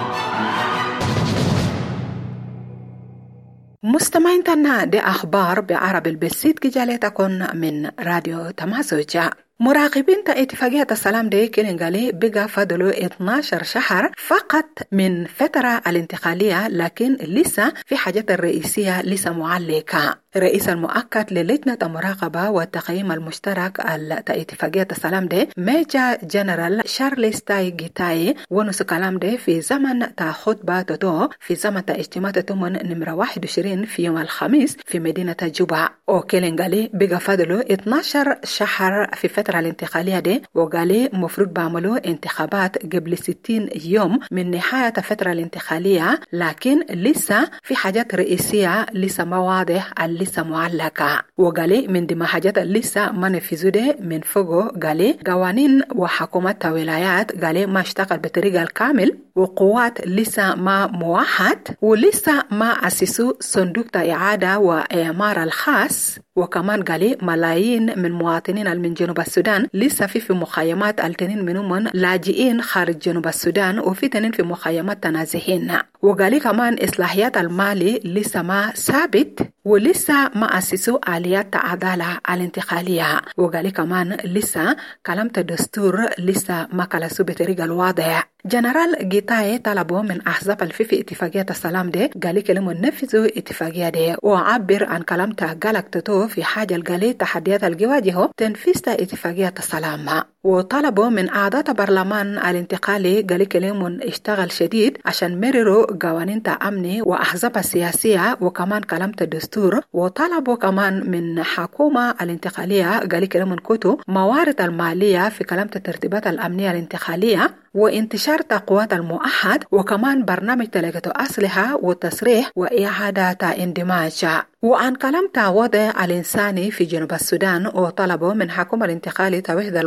Speaker 13: مستمعين تنا دي أخبار بعربي البسيط كجالتكن من راديو تمازج. مراقبين تا اتفاقية السلام دي كيلينغالي بقى فضلوا اثناشر شهر فقط من فترة الانتقالية، لكن لسه في حاجات الرئيسية لسه معلقة. رئيس المؤقت للجنة المراقبة والتقييم المشترك تا اتفاقية السلام دي ميجا جنرال شارليس تاي جيتاي ونسو كلام دي في زمن تا خطبة تدو في زمن تا اجتماع تمن نمرة واحد وعشرين في يوم الخميس في مدينة جوبا. وكيلينغالي بقى فضلوا اثناشر شهر في فترة الانتقالية دي، وقالي مفروض بعملوا انتخابات قبل ستين يوم من نهاية الفترة الانتقالية، لكن لسه في حاجات رئيسية لسه ما واضح لسه معلقة. وقالي من دي حاجات لسه ما نفذوا دي من فوقه، قالي قوانين وحكومات ولايات قالي ما اشتغل بطريقة الكامل، وقوات لسه ما موحد، ولسه ما أسسوا صندوق إعادة وإعمار الخاص. وكمان قالي ملايين من مواطنين من جنوب السودان لسه في في مخيمات التنين منهم من لاجئين خارج جنوب السودان، وفي تنين في مخيمات تنازحين. وقالي كمان إصلاحيات المالي لسه ما ثابت، ولسه ما أسسوا آليات عدالة الانتقالية. وقالي كمان لسه كلام الدستور لسه ما كلسوا بطريقة الواضح. جنرال جيتاي طلبوا من أحزاب الفي في اتفاقية السلام دي قالي كلمة نفذوا اتفاقية دي، وعبر عن كلام قالك تتو في حاجة قالي تحديات الجواجه تنفيذ اتفاقية السلام. وطلبوا من أعضاء برلمان الانتقالي قالي كلمة اشتغل شديد عشان مرروا قوانين تأمني وأحزاب السياسية وكمان كلام الدستور. وطلبوا كمان من حكومة الانتقالية قالي كلمة كتو موارد المالية في كلام الترتيبات الأمنية الانتقالية وانتشار تقوات المؤحد، وكمان برنامج تلقية أسلحة وتصريح وإعادة اندماج. وعن كلام وضع الإنساني في جنوب السودان، وطلبوا من حكومة الانتقالي الوحدة الوطنية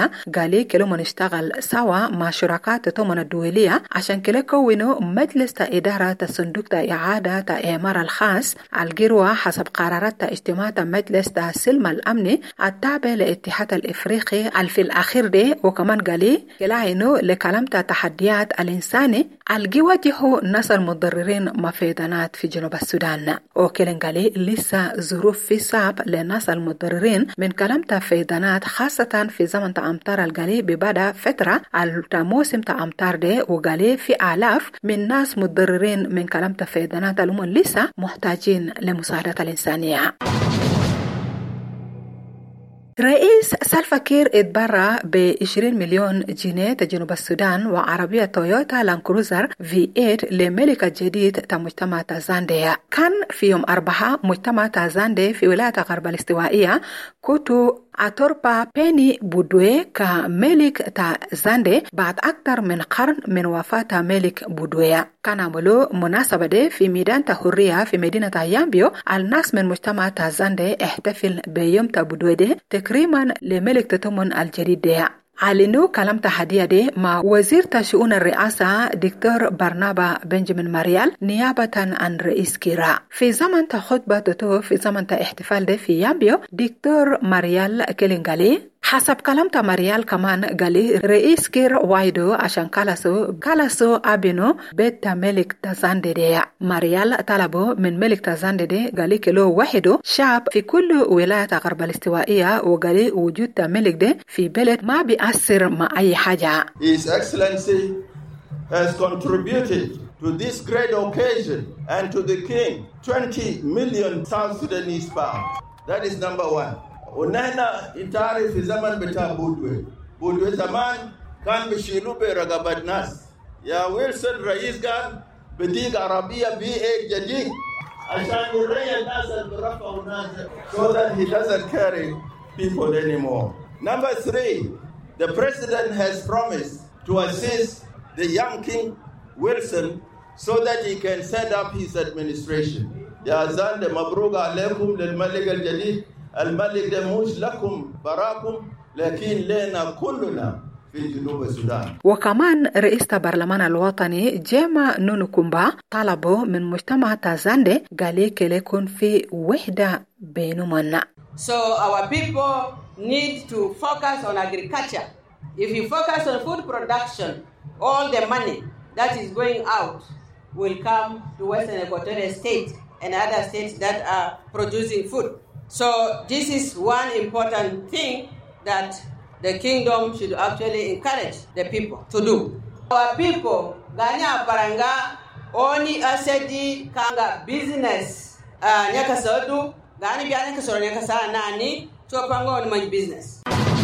Speaker 13: الأمنية قالي كلهم نشتغل سوا مع شركات تمن الدولية عشان كلا كونوا مجلس إدارة الصندوق إعادة إعمار الخاص الجروة حسب قرارات اجتماع مجلس السلم الأمني التابع للاتحاد الإفريقي في الأخير ده. وكمان قالي كلا إنه لكلام تحديات الإنساني الجواجه ناس المتضررين مفيدانات في جنوب السودان. وكلن قالي لسه ظروف في صعب للناس المتضررين من كلام تفيدانات خاصة في زمن تأمطار القالي ببدا فترة الموسم تأمطار ده. وقالي في آلاف من ناس متضررين من كلام تفيدانات الأمم لسه محتاجين لمساعدة الإنسانية. رئيس سالفا كير اتبرع ب عشرين مليون جنيه جنوب السودان وعربية تويوتا لانكروزر في ثمانية لملك الجديد تمجتمع تازانديا. كان في يوم أربعة مجتمع تازاندي في ولاية غرب الاستوائية كوتو أتوربا بيني بودوي كملك تازاندي بعد أكثر من قرن من وفاة ملك بودوي. كان عملوا مناسبة دي في ميدان تحرية في مدينة يامبيو. الناس من مجتمع تازاندي احتفل بيوم تبودوي دي تكريما لملك تتمن الجديد دي. علنوا كلام تحدية دي مع وزير شؤون الرئاسة دكتور برنابا بنجامين ماريال نيابة عن رئيس كيرا. في زمن خطبته في زمن احتفال دي في يامبيو دكتور ماريال كيلينغالي حسب كلام ماريال كمان قالي رئيس كير وايدو عشان كالاسو كالاسو أبينو بيت ملك تازاندي دي. ماريال طلبوا من ملك تازاندي دي قالي كيلو واحدو شعب في كل ولاية غرب الاستوائية وقالي وجود ملك دي في بلد ما بيأثر مع أي حاجة.
Speaker 14: His Excellency has contributed to this great occasion and to the king twenty million South Sudanese pounds. That is number one. ونحن انتعرف في زمن بتاع بودوي بودوي زمان كان بيشيلوا برقبة ناس. يا ويلسون رئيس قال بديك عربية بي اي جديد عشان يريح الناس اللي برفعوا الناس so that he doesn't carry people anymore. Number three, the president has promised to assist the young King Wilson so that he can set up his administration. يا زند مبروك عليكم للملك الجديد. الملك ده مش لكم براكم لكن لنا كلنا في جنوب السودان.
Speaker 13: وكمان رئيس البرلمان الوطني جيما نونوكومبا طلبوا من مجتمع تازاندي قال لكم في وحدة بينهما.
Speaker 15: So our people need to focus on agriculture. If you focus on food production, all the money that is going out will come to Western Equatorial State and other states that are producing food. So this is one important thing that the kingdom should actually encourage the people to do. Our people, Ganya Paranga, Oni Asedi Kanga business, Nyaka Sodu, Gani Bianca Soraka Nani, to Pango on business.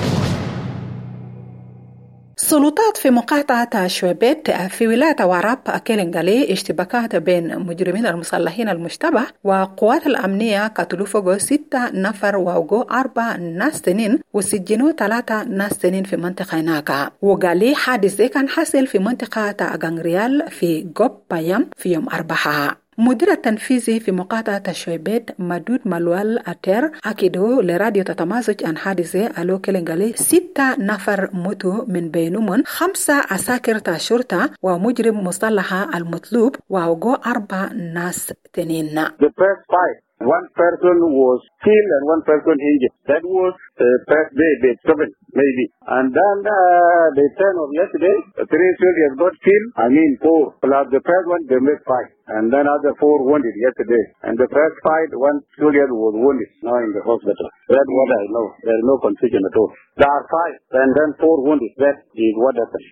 Speaker 13: سلطات في مقاطعة شويبيت في ولاية وراب كيلنغالي اشتباكات بين مجرمين المسلحين المشتبه وقوات الأمنية قتلوا فوق ستة نفر ووقوا أربع ناس تنين وسجنوا ثلاثة ناس تنين في منطقة هناك. وقالي حادث كان حصل في منطقة غانغريال في غوب بايام في يوم أربعة. مدير التنفيذي في مقاطعة شويبيت مدود مالوال أتير أكدوا لراديو تتمازج عن حادثة ألو كيلنغالي ستة نفر موتوا من بينهم خمسة عساكر الشرطة ومجرم مصلحة المطلوب ووقوا أربع ناس تنين.
Speaker 16: The first fight, one person was killed and one person injured. That was uh, first day, day seven maybe. And then uh, the turn of yesterday, three soldiers got killed. I mean four. Plus the first one, they made five. And then other four wounded yesterday. And the first fight, one soldier was wounded now in the hospital. That's what I know. There is no confusion at all. There are five and then four wounded. That is what happened.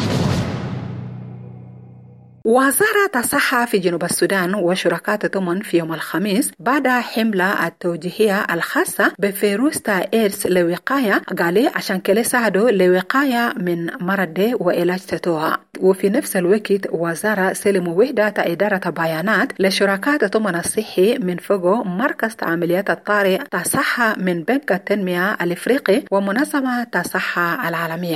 Speaker 13: وزارة الصحة في جنوب السودان وشركات تمن في يوم الخميس بعد حملة التوجيهية الخاصة بفيروس إيدز لوقاية قالي عشان كلا ساعدوا لوقاية من مرض وعلاج تتوها. وفي نفس الوقت وزارة سلموا وحدة إدارة بيانات لشركات تمن الصحي من فوق مركز عمليات الطارئ الصحة من بنك التنمية الإفريقي ومنظمة الصحة العالمية.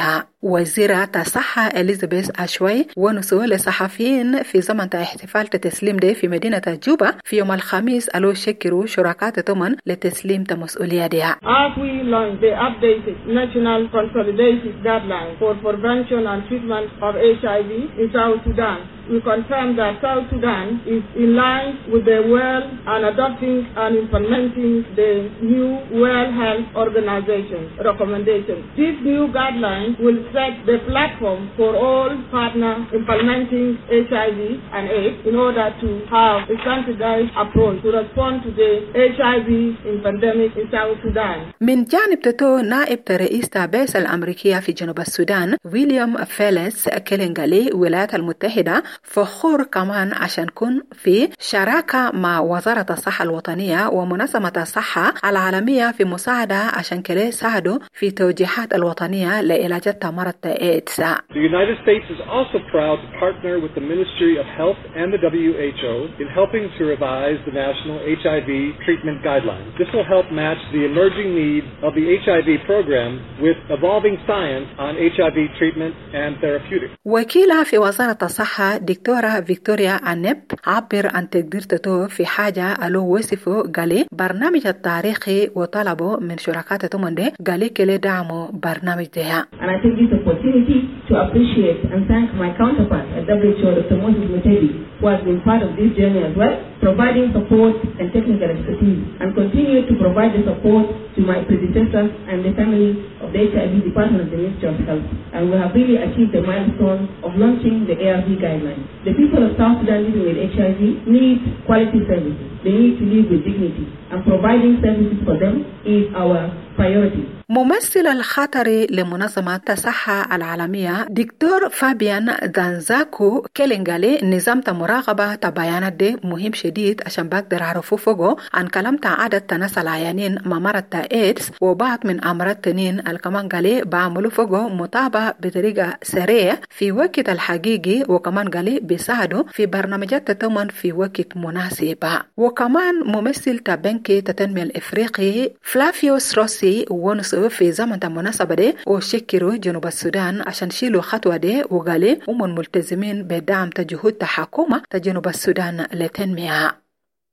Speaker 13: وزيرة الصحة إليزابيث أشوي ونسو لصحفيين في زمن احتفال تسليم ده في مدينة جوبا في يوم الخميس ألو شكروا شركات تمن لتسليم مسؤولية ديها.
Speaker 17: As we launch the updated national consolidated guidelines for prevention and treatment of H I V in South Sudan, we confirm that South Sudan is in line with the World and adopting and implementing the new World Health Organization recommendations. These new guidelines will set the platform for all partners implementing H I V and AIDS in order to have a standardized approach to respond to the H I V pandemic in South Sudan.
Speaker 13: من جانب تتو نائب رئيس بعثة الأمريكية في جنوب السودان ويليام فيليس كيلينغالي الولايات المتحدة فخور كمان عشان كون في شراكة مع وزارة الصحة الوطنية ومنظمة الصحة العالمية في مساعدة عشان كده يساعدوا في توجيهات الوطنية لعلاج مرض إيدز.
Speaker 18: The United States is also proud to partner with the Ministry of Health and the W H O in helping to revise the national H I V treatment guidelines. This will help match the emerging needs of the H I V program with evolving science on H I V treatment and therapeutics.
Speaker 13: وكيلة في وزارة الصحة دكتورة فيكتوريا أنيب عبر عن تقدير تتو في حاجة ألو وصفه قالي برنامج التاريخي وطلبه من شركات تمنده قالي كلي دعموا برنامج ده.
Speaker 19: And I take this opportunity to appreciate and thank my counterpart at W H O, Doctor Moses Mutebi, who has been part of this journey as well, providing support and technical expertise, and continue to provide the support to my predecessors and the family of the H I V department of the Ministry of Health. And we have really achieved the milestone of launching the A R V guidelines. The people of South Sudan living with H I V need quality services. They need to live with dignity, and providing services for them is our priority.
Speaker 13: ممثل الخطر لمنظمة الصحة العالمية دكتور فابيان دانزاكو كيلينغالي نظام مراقبة بيانات دي مهم شديد عشان بقدر أعرفه فوقه عن كلام عدد تناس العيانين مع مرض إيدز وبعض من أمراض تنين الكمان قالي بعملوا فوقه متابعة بطريقة سريعة في وقت الحقيقي وكمان قالي بيساعدوا في برنامجات تتمن في وقت مناسب. وكمان ممثل تبنكي التنمية الإفريقي فلافيوس روسي ونس في زمن المناسبة دي وشكروا جنوب السودان عشان شيلوا خطوة دي وقالي هم ملتزمين بدعم تجهود تحكومة جنوب السودان لتنمية.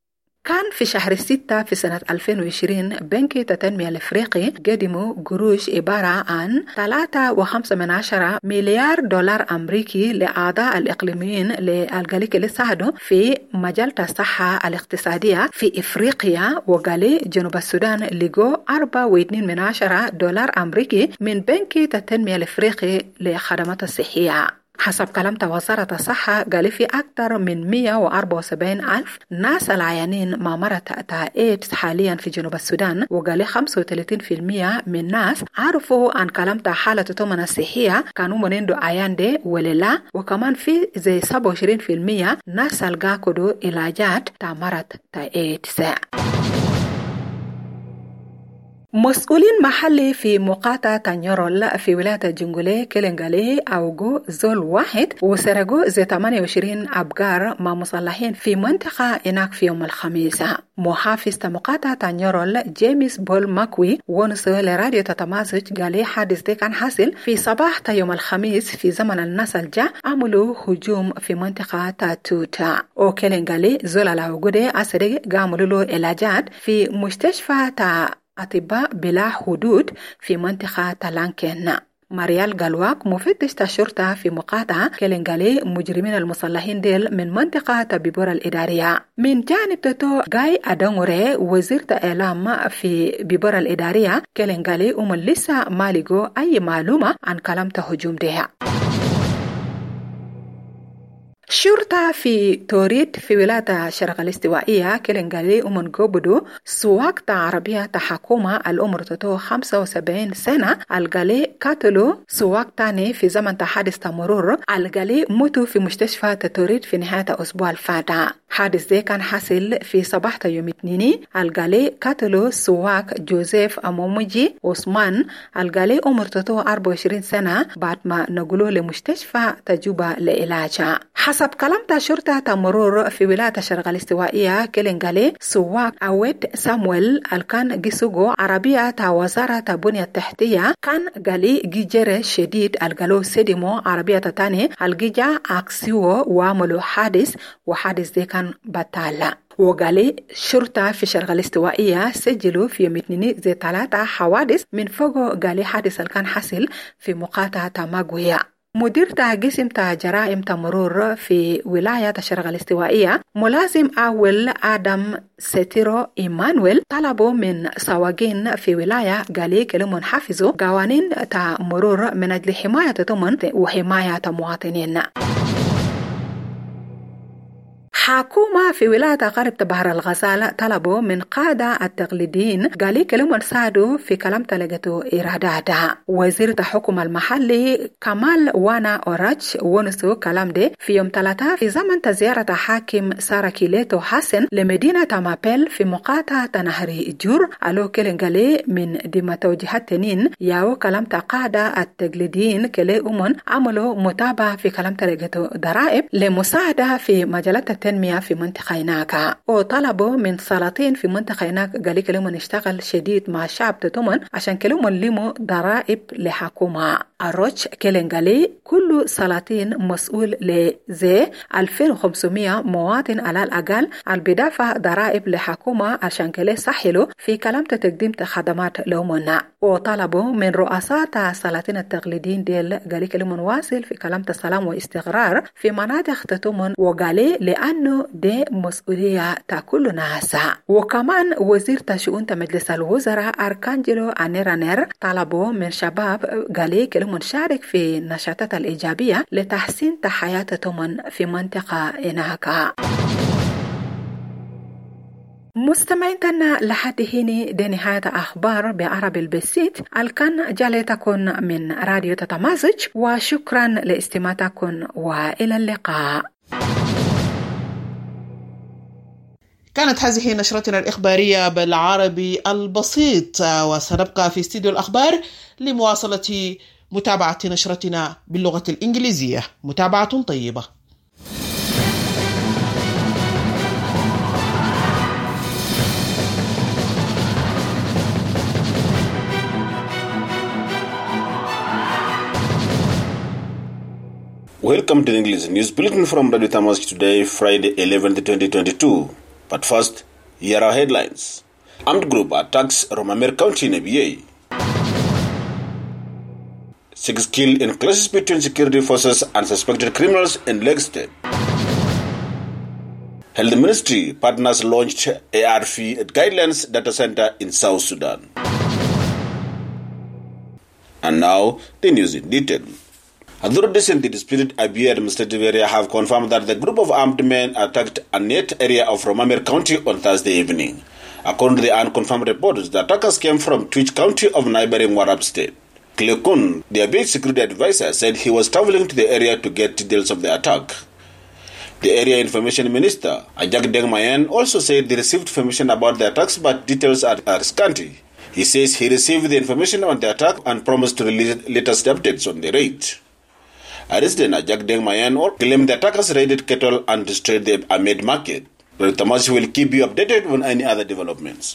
Speaker 13: كان في شهر ستة في سنة ألفين وعشرين بنك التنمية الإفريقي قدموا قروش عبارة عن ثلاثة وخمسة من عشرة مليار دولار أمريكي لأعضاء الإقليميين للقليك اللي ساعدوا في مجال الصحة الاقتصادية في إفريقيا. وقالي جنوب السودان لقوا أربعة واثنين من عشرة دولار أمريكي من بنك التنمية الإفريقي لخدمات الصحية. حسب كلام وزارة الصحة قال في أكثر من مئة وأربعة وسبعين ألف ناس العيانين مع مرض إيدز حاليا في جنوب السودان. وقال خمسة وثلاثين بالمئة من الناس عرفوا عن كلام حالة التمن الصحية كانوا منندو عيان دي ولا لا. وكمان في زي سبعة وعشرين بالمئة ناس القاكدو علاجات تا مرض إيدز. مسؤولين محلي في مقاطعة تانيورول في ولاية جنجولي كيلينغالي أوجو زول واحد وسرقوا زي ثمانية وعشرين أبقار مع مسلحين في منطقة هناك في يوم الخميس. محافظ مقاطعة تانيورول جيمس بول ماكوي ونسو لراديو تتمازج قال حادث ده كان حاصل في صباح يوم الخميس في زمن الناس الجا عملوا هجوم في منطقة تاتوتا. وكيلينغالي زول الأوجو ده أسرق عملوا له علاجات في مستشفى تا أطباء بلا حدود في منطقة تلانكين. ماريال غالواك مفتش الشرطة في مقاطعة كيلينغالي مجرمين المسلحين ديل من منطقة بيبورا الإدارية. من جانب تتو غاي أدونغوري وزير الإعلام في بيبورا الإدارية كيلينغالي أم لسه ما لقوا أي معلومة عن كلام تهجوم ديها. شرطة في توريد في ولاية الشرق الاستوائية كيلينغالي أمن قبضوا سواق عربية تحكومة الأمر تتو خمسة وسبعين سنة القالي قتلوا سواق تاني في زمن حادث تمرور القالي موتوا في مستشفى توريد في نهاية أسبوع الفاتح. حادث ده كان حاصل في صباح يوم اثنين القالي قتلوا سواق جوزيف أمومجي عثمان القالي أمر تتو أربعة وعشرين سنة بعد ما نقلوا لمستشفى تجوبة لعلاج. حسب حسب كلام شرطة مرور في ولاية الشرق الاستوائية كيلينغالي سواق أويد سامويل الكان جيسوغو عربية تا وزارة بنية التحتية كان قالي جيجر شديد القالو سيديمو عربية تاني الجيجا أكسيو وعملوا حادث وحادث دي كان بطالة. وقالي شرطة في الشرق الاستوائية سجلوا في يوم اثنين زي ثلاثة حوادث من فوق قالي حادث الكان حصل في مقاطعة ماغويا. مدير قسم جرائم مرور في ولاية الشرق الاستوائية ملازم أول آدم ستيرو إيمانويل طلبوا من سواقين في ولاية قالي كلمون حافظوا قوانين مرور من أجل حماية ضمن وحماية مواطنين. حكومة في ولاية غرب بحر الغزال طلبوا من قادة التقليديين قالي كلمة سادو في كلام تلقتو إراداتها. وزير الحكومة المحلي كمال وانا أوراج ونسو كلام دي في يوم ثلاثة في زمن تزيارة حاكم سارة كيليتو حسن لمدينة مابيل في مقاطعة نهر جور ألو كلنغالي من ديما توجيهات تنين ياو كلام قادة التقليديين كلي أمون عملوا متابعة في كلام تلقتو ضرائب لمساعدة في مجالات التنمية في منطقة هناك. وطلبوا من سلاطين في منطقة هناك قالي كلمة نشتغل شديد مع الشعب تتمن عشان كلمة لمو ضرائب لحكومة. الروج كيلنغالي كل سلاطين مسؤول لزي ألفين وخمسمية مواطن على الأقل البدافع ضرائب لحكومة عشان كلي سحلوا في كلام تقديم خدمات لهمنا. وطلبوا من رؤساء سلاطين التقليديين ديل قالي كلمة واصل في كلام السلام واستقرار في مناطق تتمن وقالي لأنه دي مسؤولية تاكل ناس. وكمان وزير تشؤون مجلس الوزراء أركانجلو أنيرانير طلبوا من شباب قالي كلمة نشارك في النشاطات الإيجابية لتحسين حياتهم في منطقة هناك. مستمعينا لحد هنا دي نهاية أخبار بعربي البسيط الكان جالتكم من راديو تتمازج وشكرا لاستماعتكم وإلى اللقاء.
Speaker 1: كانت هذه نشرتنا الإخبارية بالعربي البسيط وسنبقى في استديو الأخبار لمواصلة متابعة نشرتنا باللغة الإنجليزية. متابعة طيبة.
Speaker 20: Welcome to the English News Bulletin from Radio Tamask today, Friday eleventh, twenty twenty-two. But first, here are headlines. Armed group attacks Romamer County in A B A. Six killed in clashes between security forces and suspected criminals in Lake State. Health Ministry partners launched A R V at Guidelines Data Center in South Sudan. And now, the news in detail. Authorities in the disputed A B A administrative area have confirmed that the group of armed men attacked a net area of Romamer County on Thursday evening. According to the unconfirmed reports, the attackers came from Twitch County of neighboring Warab State. Klekun, the A B A security advisor, said he was traveling to the area to get details of the attack. The area information minister, Ajak Deng Mayen, also said they received information about the attacks, but details are, are scanty. He says he received the information on the attack and promised to release latest updates on the raid. A resident Ajak Deng Mayen claimed the attackers raided cattle and destroyed the Ahmed market. But Tamasi will keep you updated on any other developments.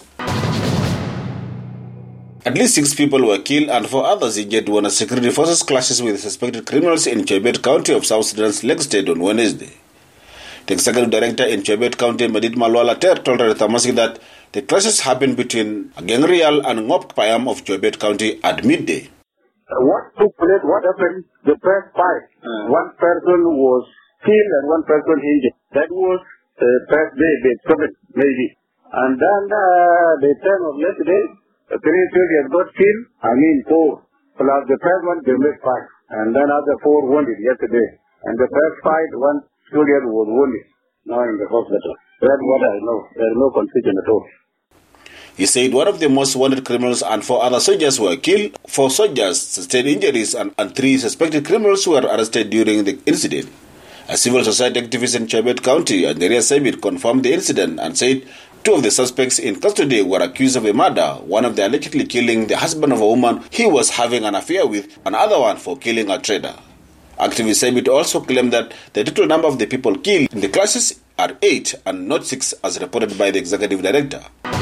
Speaker 20: At least six people were killed and four others injured when a security forces clashes with suspected criminals in Chebet County of South Sudan's Lake State on Wednesday. The executive director in Chebet County, Medit Malwala Ter, told Tamasi that the clashes happened between Gengrial and Ngop Payam of Chebet County at midday.
Speaker 16: What took place, what happened, the first fight, uh, one person was killed and one person injured. That was the uh, first day, day seven, maybe. And then uh, the time of yesterday, three soldiers got killed, I mean four. Plus the first one, they made five. And then other four wounded yesterday. And the first fight, one soldier was wounded, now in the hospital. That's what I know. There is no confusion at all.
Speaker 20: He said one of the most wanted criminals and four other soldiers were killed, four soldiers sustained injuries, and, and three suspected criminals were arrested during the incident. A civil society activist in Chebet County, Andrea Sabit, confirmed the incident and said two of the suspects in custody were accused of a murder, one of them allegedly killing the husband of a woman he was having an affair with, and another one for killing a trader. Activists say it also claimed that the total number of the people killed in the clashes are eight and not six as reported by the executive director.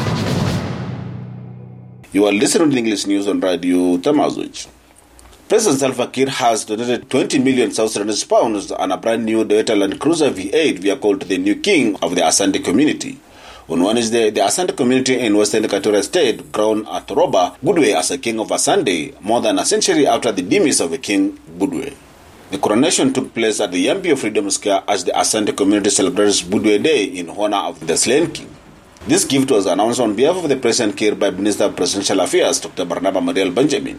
Speaker 20: You are listening to English news on Radio Tamazuch. President Salva Kiir has donated twenty million South Sudanese pounds and a brand new Toyota Land Cruiser V eight vehicle to the new king of the Asante community. On Wednesday, the Asante community in Western Equatoria State crowned Atoroba Goodway as a king of Asante more than a century after the demise of King Goodway. The coronation took place at the Yambio Freedom Square as the Asante community celebrates Goodway Day in honor of the slain king. This gift was announced on behalf of the President Kiir by Minister of Presidential Affairs, Doctor Barnaba Mariel Benjamin.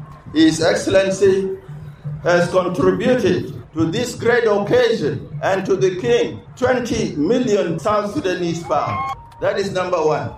Speaker 14: His Excellency has contributed to this great occasion and to the King twenty million South Sudanese pounds. That is number one.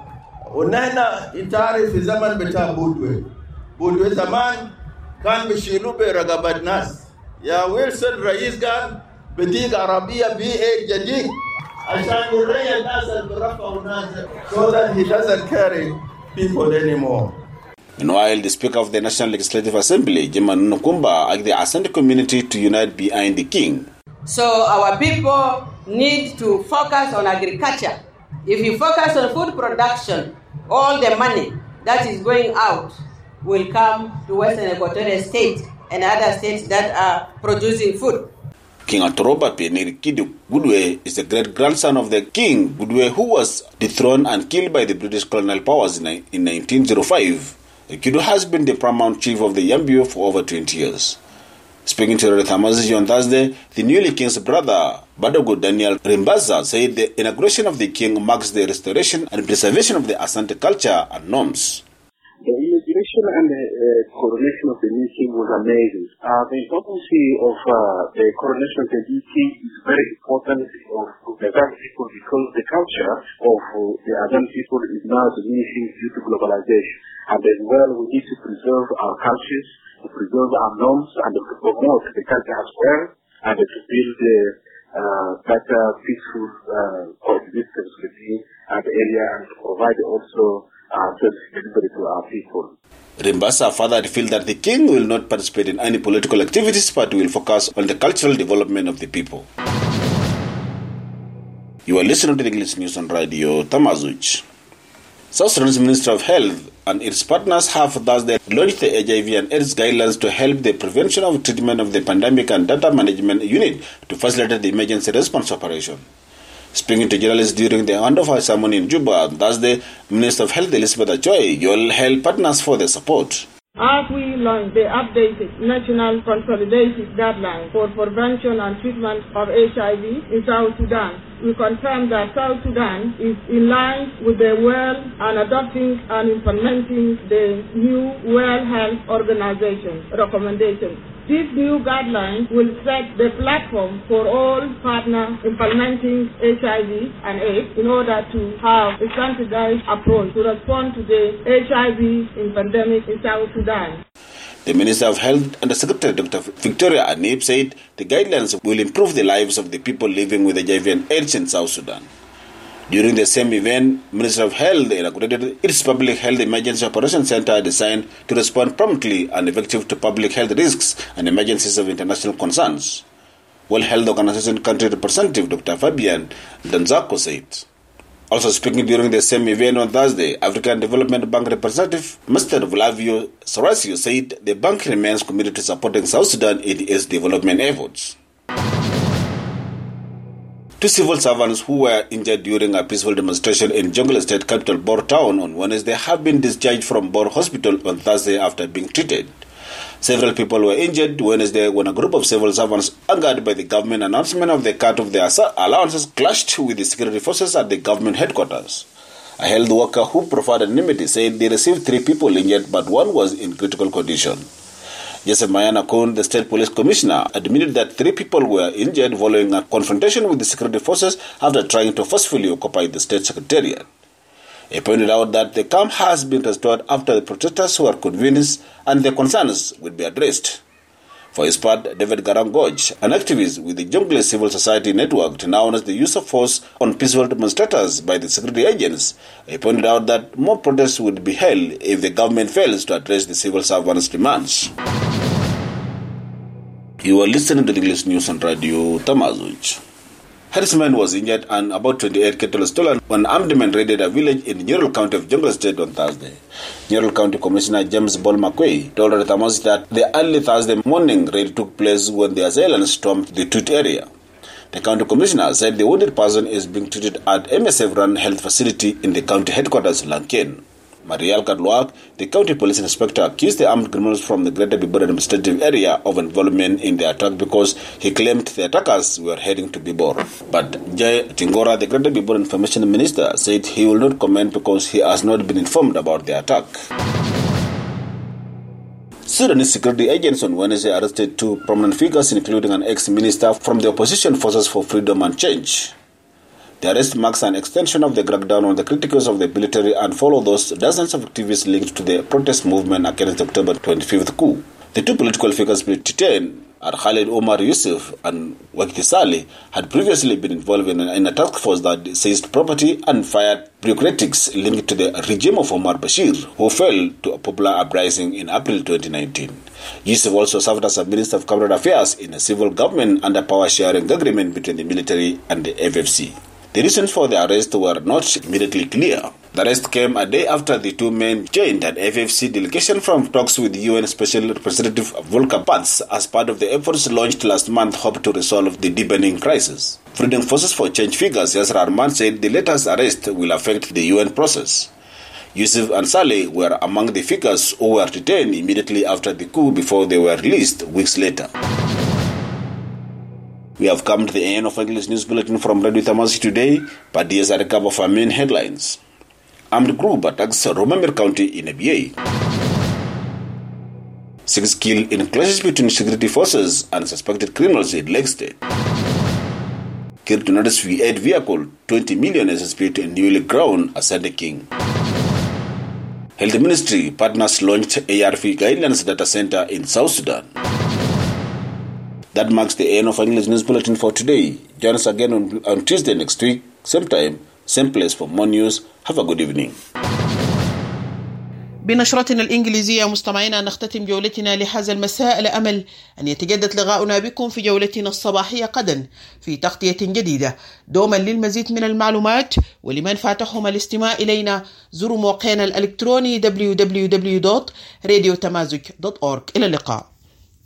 Speaker 14: Unaina itari fi zaman bita Budwe. Budwe zaman kan bishilu be ragabat nas. Ya Wilson Rais gan bidig Arabia B A jadid ashan yuraya nas al-birafa nas so that he doesn't carry people anymore.
Speaker 20: Meanwhile, the Speaker of the National Legislative Assembly, Jiman Nukumba, urged the Asante community to unite behind the king.
Speaker 15: So our people need to focus on agriculture. If you focus on food production, all the money that is going out will come to Western Equatoria State and other states that are producing food.
Speaker 20: King Atoroba Pieneri Kidu Goodway is the great-grandson of the King Goodway, who was dethroned and killed by the British colonial powers in nineteen oh five. Kidu has been the paramount chief of the Yambio for over twenty years. Speaking to the Tamazichi on Thursday, the newly king's brother, Badogo Daniel Rimbaza, said the inauguration of the king marks the restoration and preservation of the Asante culture and norms.
Speaker 7: The inauguration and the uh, coronation of the new king was amazing. Uh, the importance of uh, the coronation of the new king is very important for the Asante people because the culture of uh, the Asante people is now diminishing due to globalization. And as well, we need to preserve our cultures, to preserve our norms, and to promote the culture as well, and to build a uh, better, peaceful uh, coexistence within the area, and to provide also uh, service delivery to our people.
Speaker 20: Rimbasa further revealed that the king will not participate in any political activities, but will focus on the cultural development of the people. You are listening to the English news on Radio Tamazuch. South Sudan's Ministry of Health and its partners have thus launched the H I V and AIDS guidelines to help the prevention of treatment of the pandemic and data management unit to facilitate the emergency response operation. Speaking to journalists during the handover ceremony in Juba on Thursday, Minister of Health Elizabeth Achoy yelled hail partners for their support.
Speaker 17: As we launch the updated National Consolidated Guidelines for Prevention and Treatment of H I V in South Sudan, we confirm that South Sudan is in line with the World and adopting and implementing the new World Health Organization recommendations. These new guidelines will set the platform for all partners implementing H I V and AIDS in order to have a standardized approach to respond to the H I V pandemic in South Sudan.
Speaker 20: The Minister of Health and the Secretary, Doctor Victoria Anib, said the guidelines will improve the lives of the people living with H I V and AIDS in South Sudan. During the same event, Ministry of Health inaugurated its Public Health Emergency Operations Center designed to respond promptly and effectively to public health risks and emergencies of international concerns. World Health Organization Country Representative Doctor Fabian Danzako said. Also speaking during the same event on Thursday, African Development Bank Representative Mister Flavio Sorasio said the bank remains committed to supporting South Sudan in its development efforts. Two civil servants who were injured during a peaceful demonstration in Jungle State capital Bor town on Wednesday have been discharged from Bor Hospital on Thursday after being treated. Several people were injured Wednesday when a group of civil servants, angered by the government announcement of the cut of their allowances, clashed with the security forces at the government headquarters. A health worker who proffered anonymity said they received three people injured, but one was in critical condition. Joseph Mayana Kon, the State Police Commissioner, admitted that three people were injured following a confrontation with the security forces after trying to forcefully occupy the State Secretariat. He pointed out that the camp has been restored after the protesters were convinced and their concerns would be addressed. For his part, David Garangoj, an activist with the Jungle Civil Society Network, denounced the use of force on peaceful demonstrators by the security agents. He pointed out that more protests would be held if the government fails to address the civil servants' demands. You are listening to the English News on Radio Tamazuch. Herdsman was injured and about twenty-eight cattle stolen when armed men raided a village in Nyerere County of Jungle State on Thursday. Nyerere County Commissioner James Bol McQuay told Radio Tamazuch that the early Thursday morning raid took place when the assailants stormed the Tut area. The county commissioner said the wounded person is being treated at M S F-run health facility in the county headquarters, Lanken. Mariel Kadluak, the county police inspector, accused the armed criminals from the Greater Bibor administrative area of involvement in the attack because he claimed the attackers were heading to Bibor. But Jay Tingora, the Greater Bibor information minister, said he will not comment because he has not been informed about the attack. Sudanese security agents on Wednesday arrested two prominent figures, including an ex-minister from the opposition Forces for Freedom and Change. The arrest marks an extension of the crackdown on the critics of the military and follow those dozens of activists linked to the protest movement against the October twenty-fifth coup. The two political figures detained are Khalid Omar Yusuf and Wakiti Saleh had previously been involved in a, in a task force that seized property and fired bureaucrats linked to the regime of Omar Bashir, who fell to a popular uprising in April twenty nineteen. Yusuf also served as a Minister of Cabinet Affairs in a civil government under power-sharing agreement between the military and the F F C. The reasons for the arrest were not immediately clear. The arrest came a day after the two men joined an F F C delegation from talks with U N Special Representative Volker Perthes as part of the efforts launched last month hope to resolve the deepening crisis. Freedom Forces for Change figures Yasser Arman said the latest arrest will affect the U N process. Yusuf and Saleh were among the figures who were detained immediately after the coup before they were released weeks later. We have come to the end of English News Bulletin from Radio Tamazuch today, but here's a recap of our main headlines. Armed group attacks Romamir County in A B A. Six killed in clashes between security forces and suspected criminals in Lake State. Kirtunadas V eight vehicle, twenty million is split in newly ground Asante King. Health Ministry partners launched A R V Guidelines Data Center in South Sudan. That marks the end of English News Bulletin for today. Join us again on, on Tuesday next week, same time, same place for more news. Have a good evening.
Speaker 1: بنشرتنا الإنجليزية مستمعينا نختتم جولتنا لهذا المساء على أمل أن يتجدد لقاؤنا بكم في جولتنا الصباحية غدا في تغطية جديدة. دوما للمزيد من المعلومات ولمن فاتحهم الاستماع إلينا زوروا موقعنا الإلكتروني دبليو دبليو دبليو دوت راديو تمازج دوت أورج. إلى اللقاء.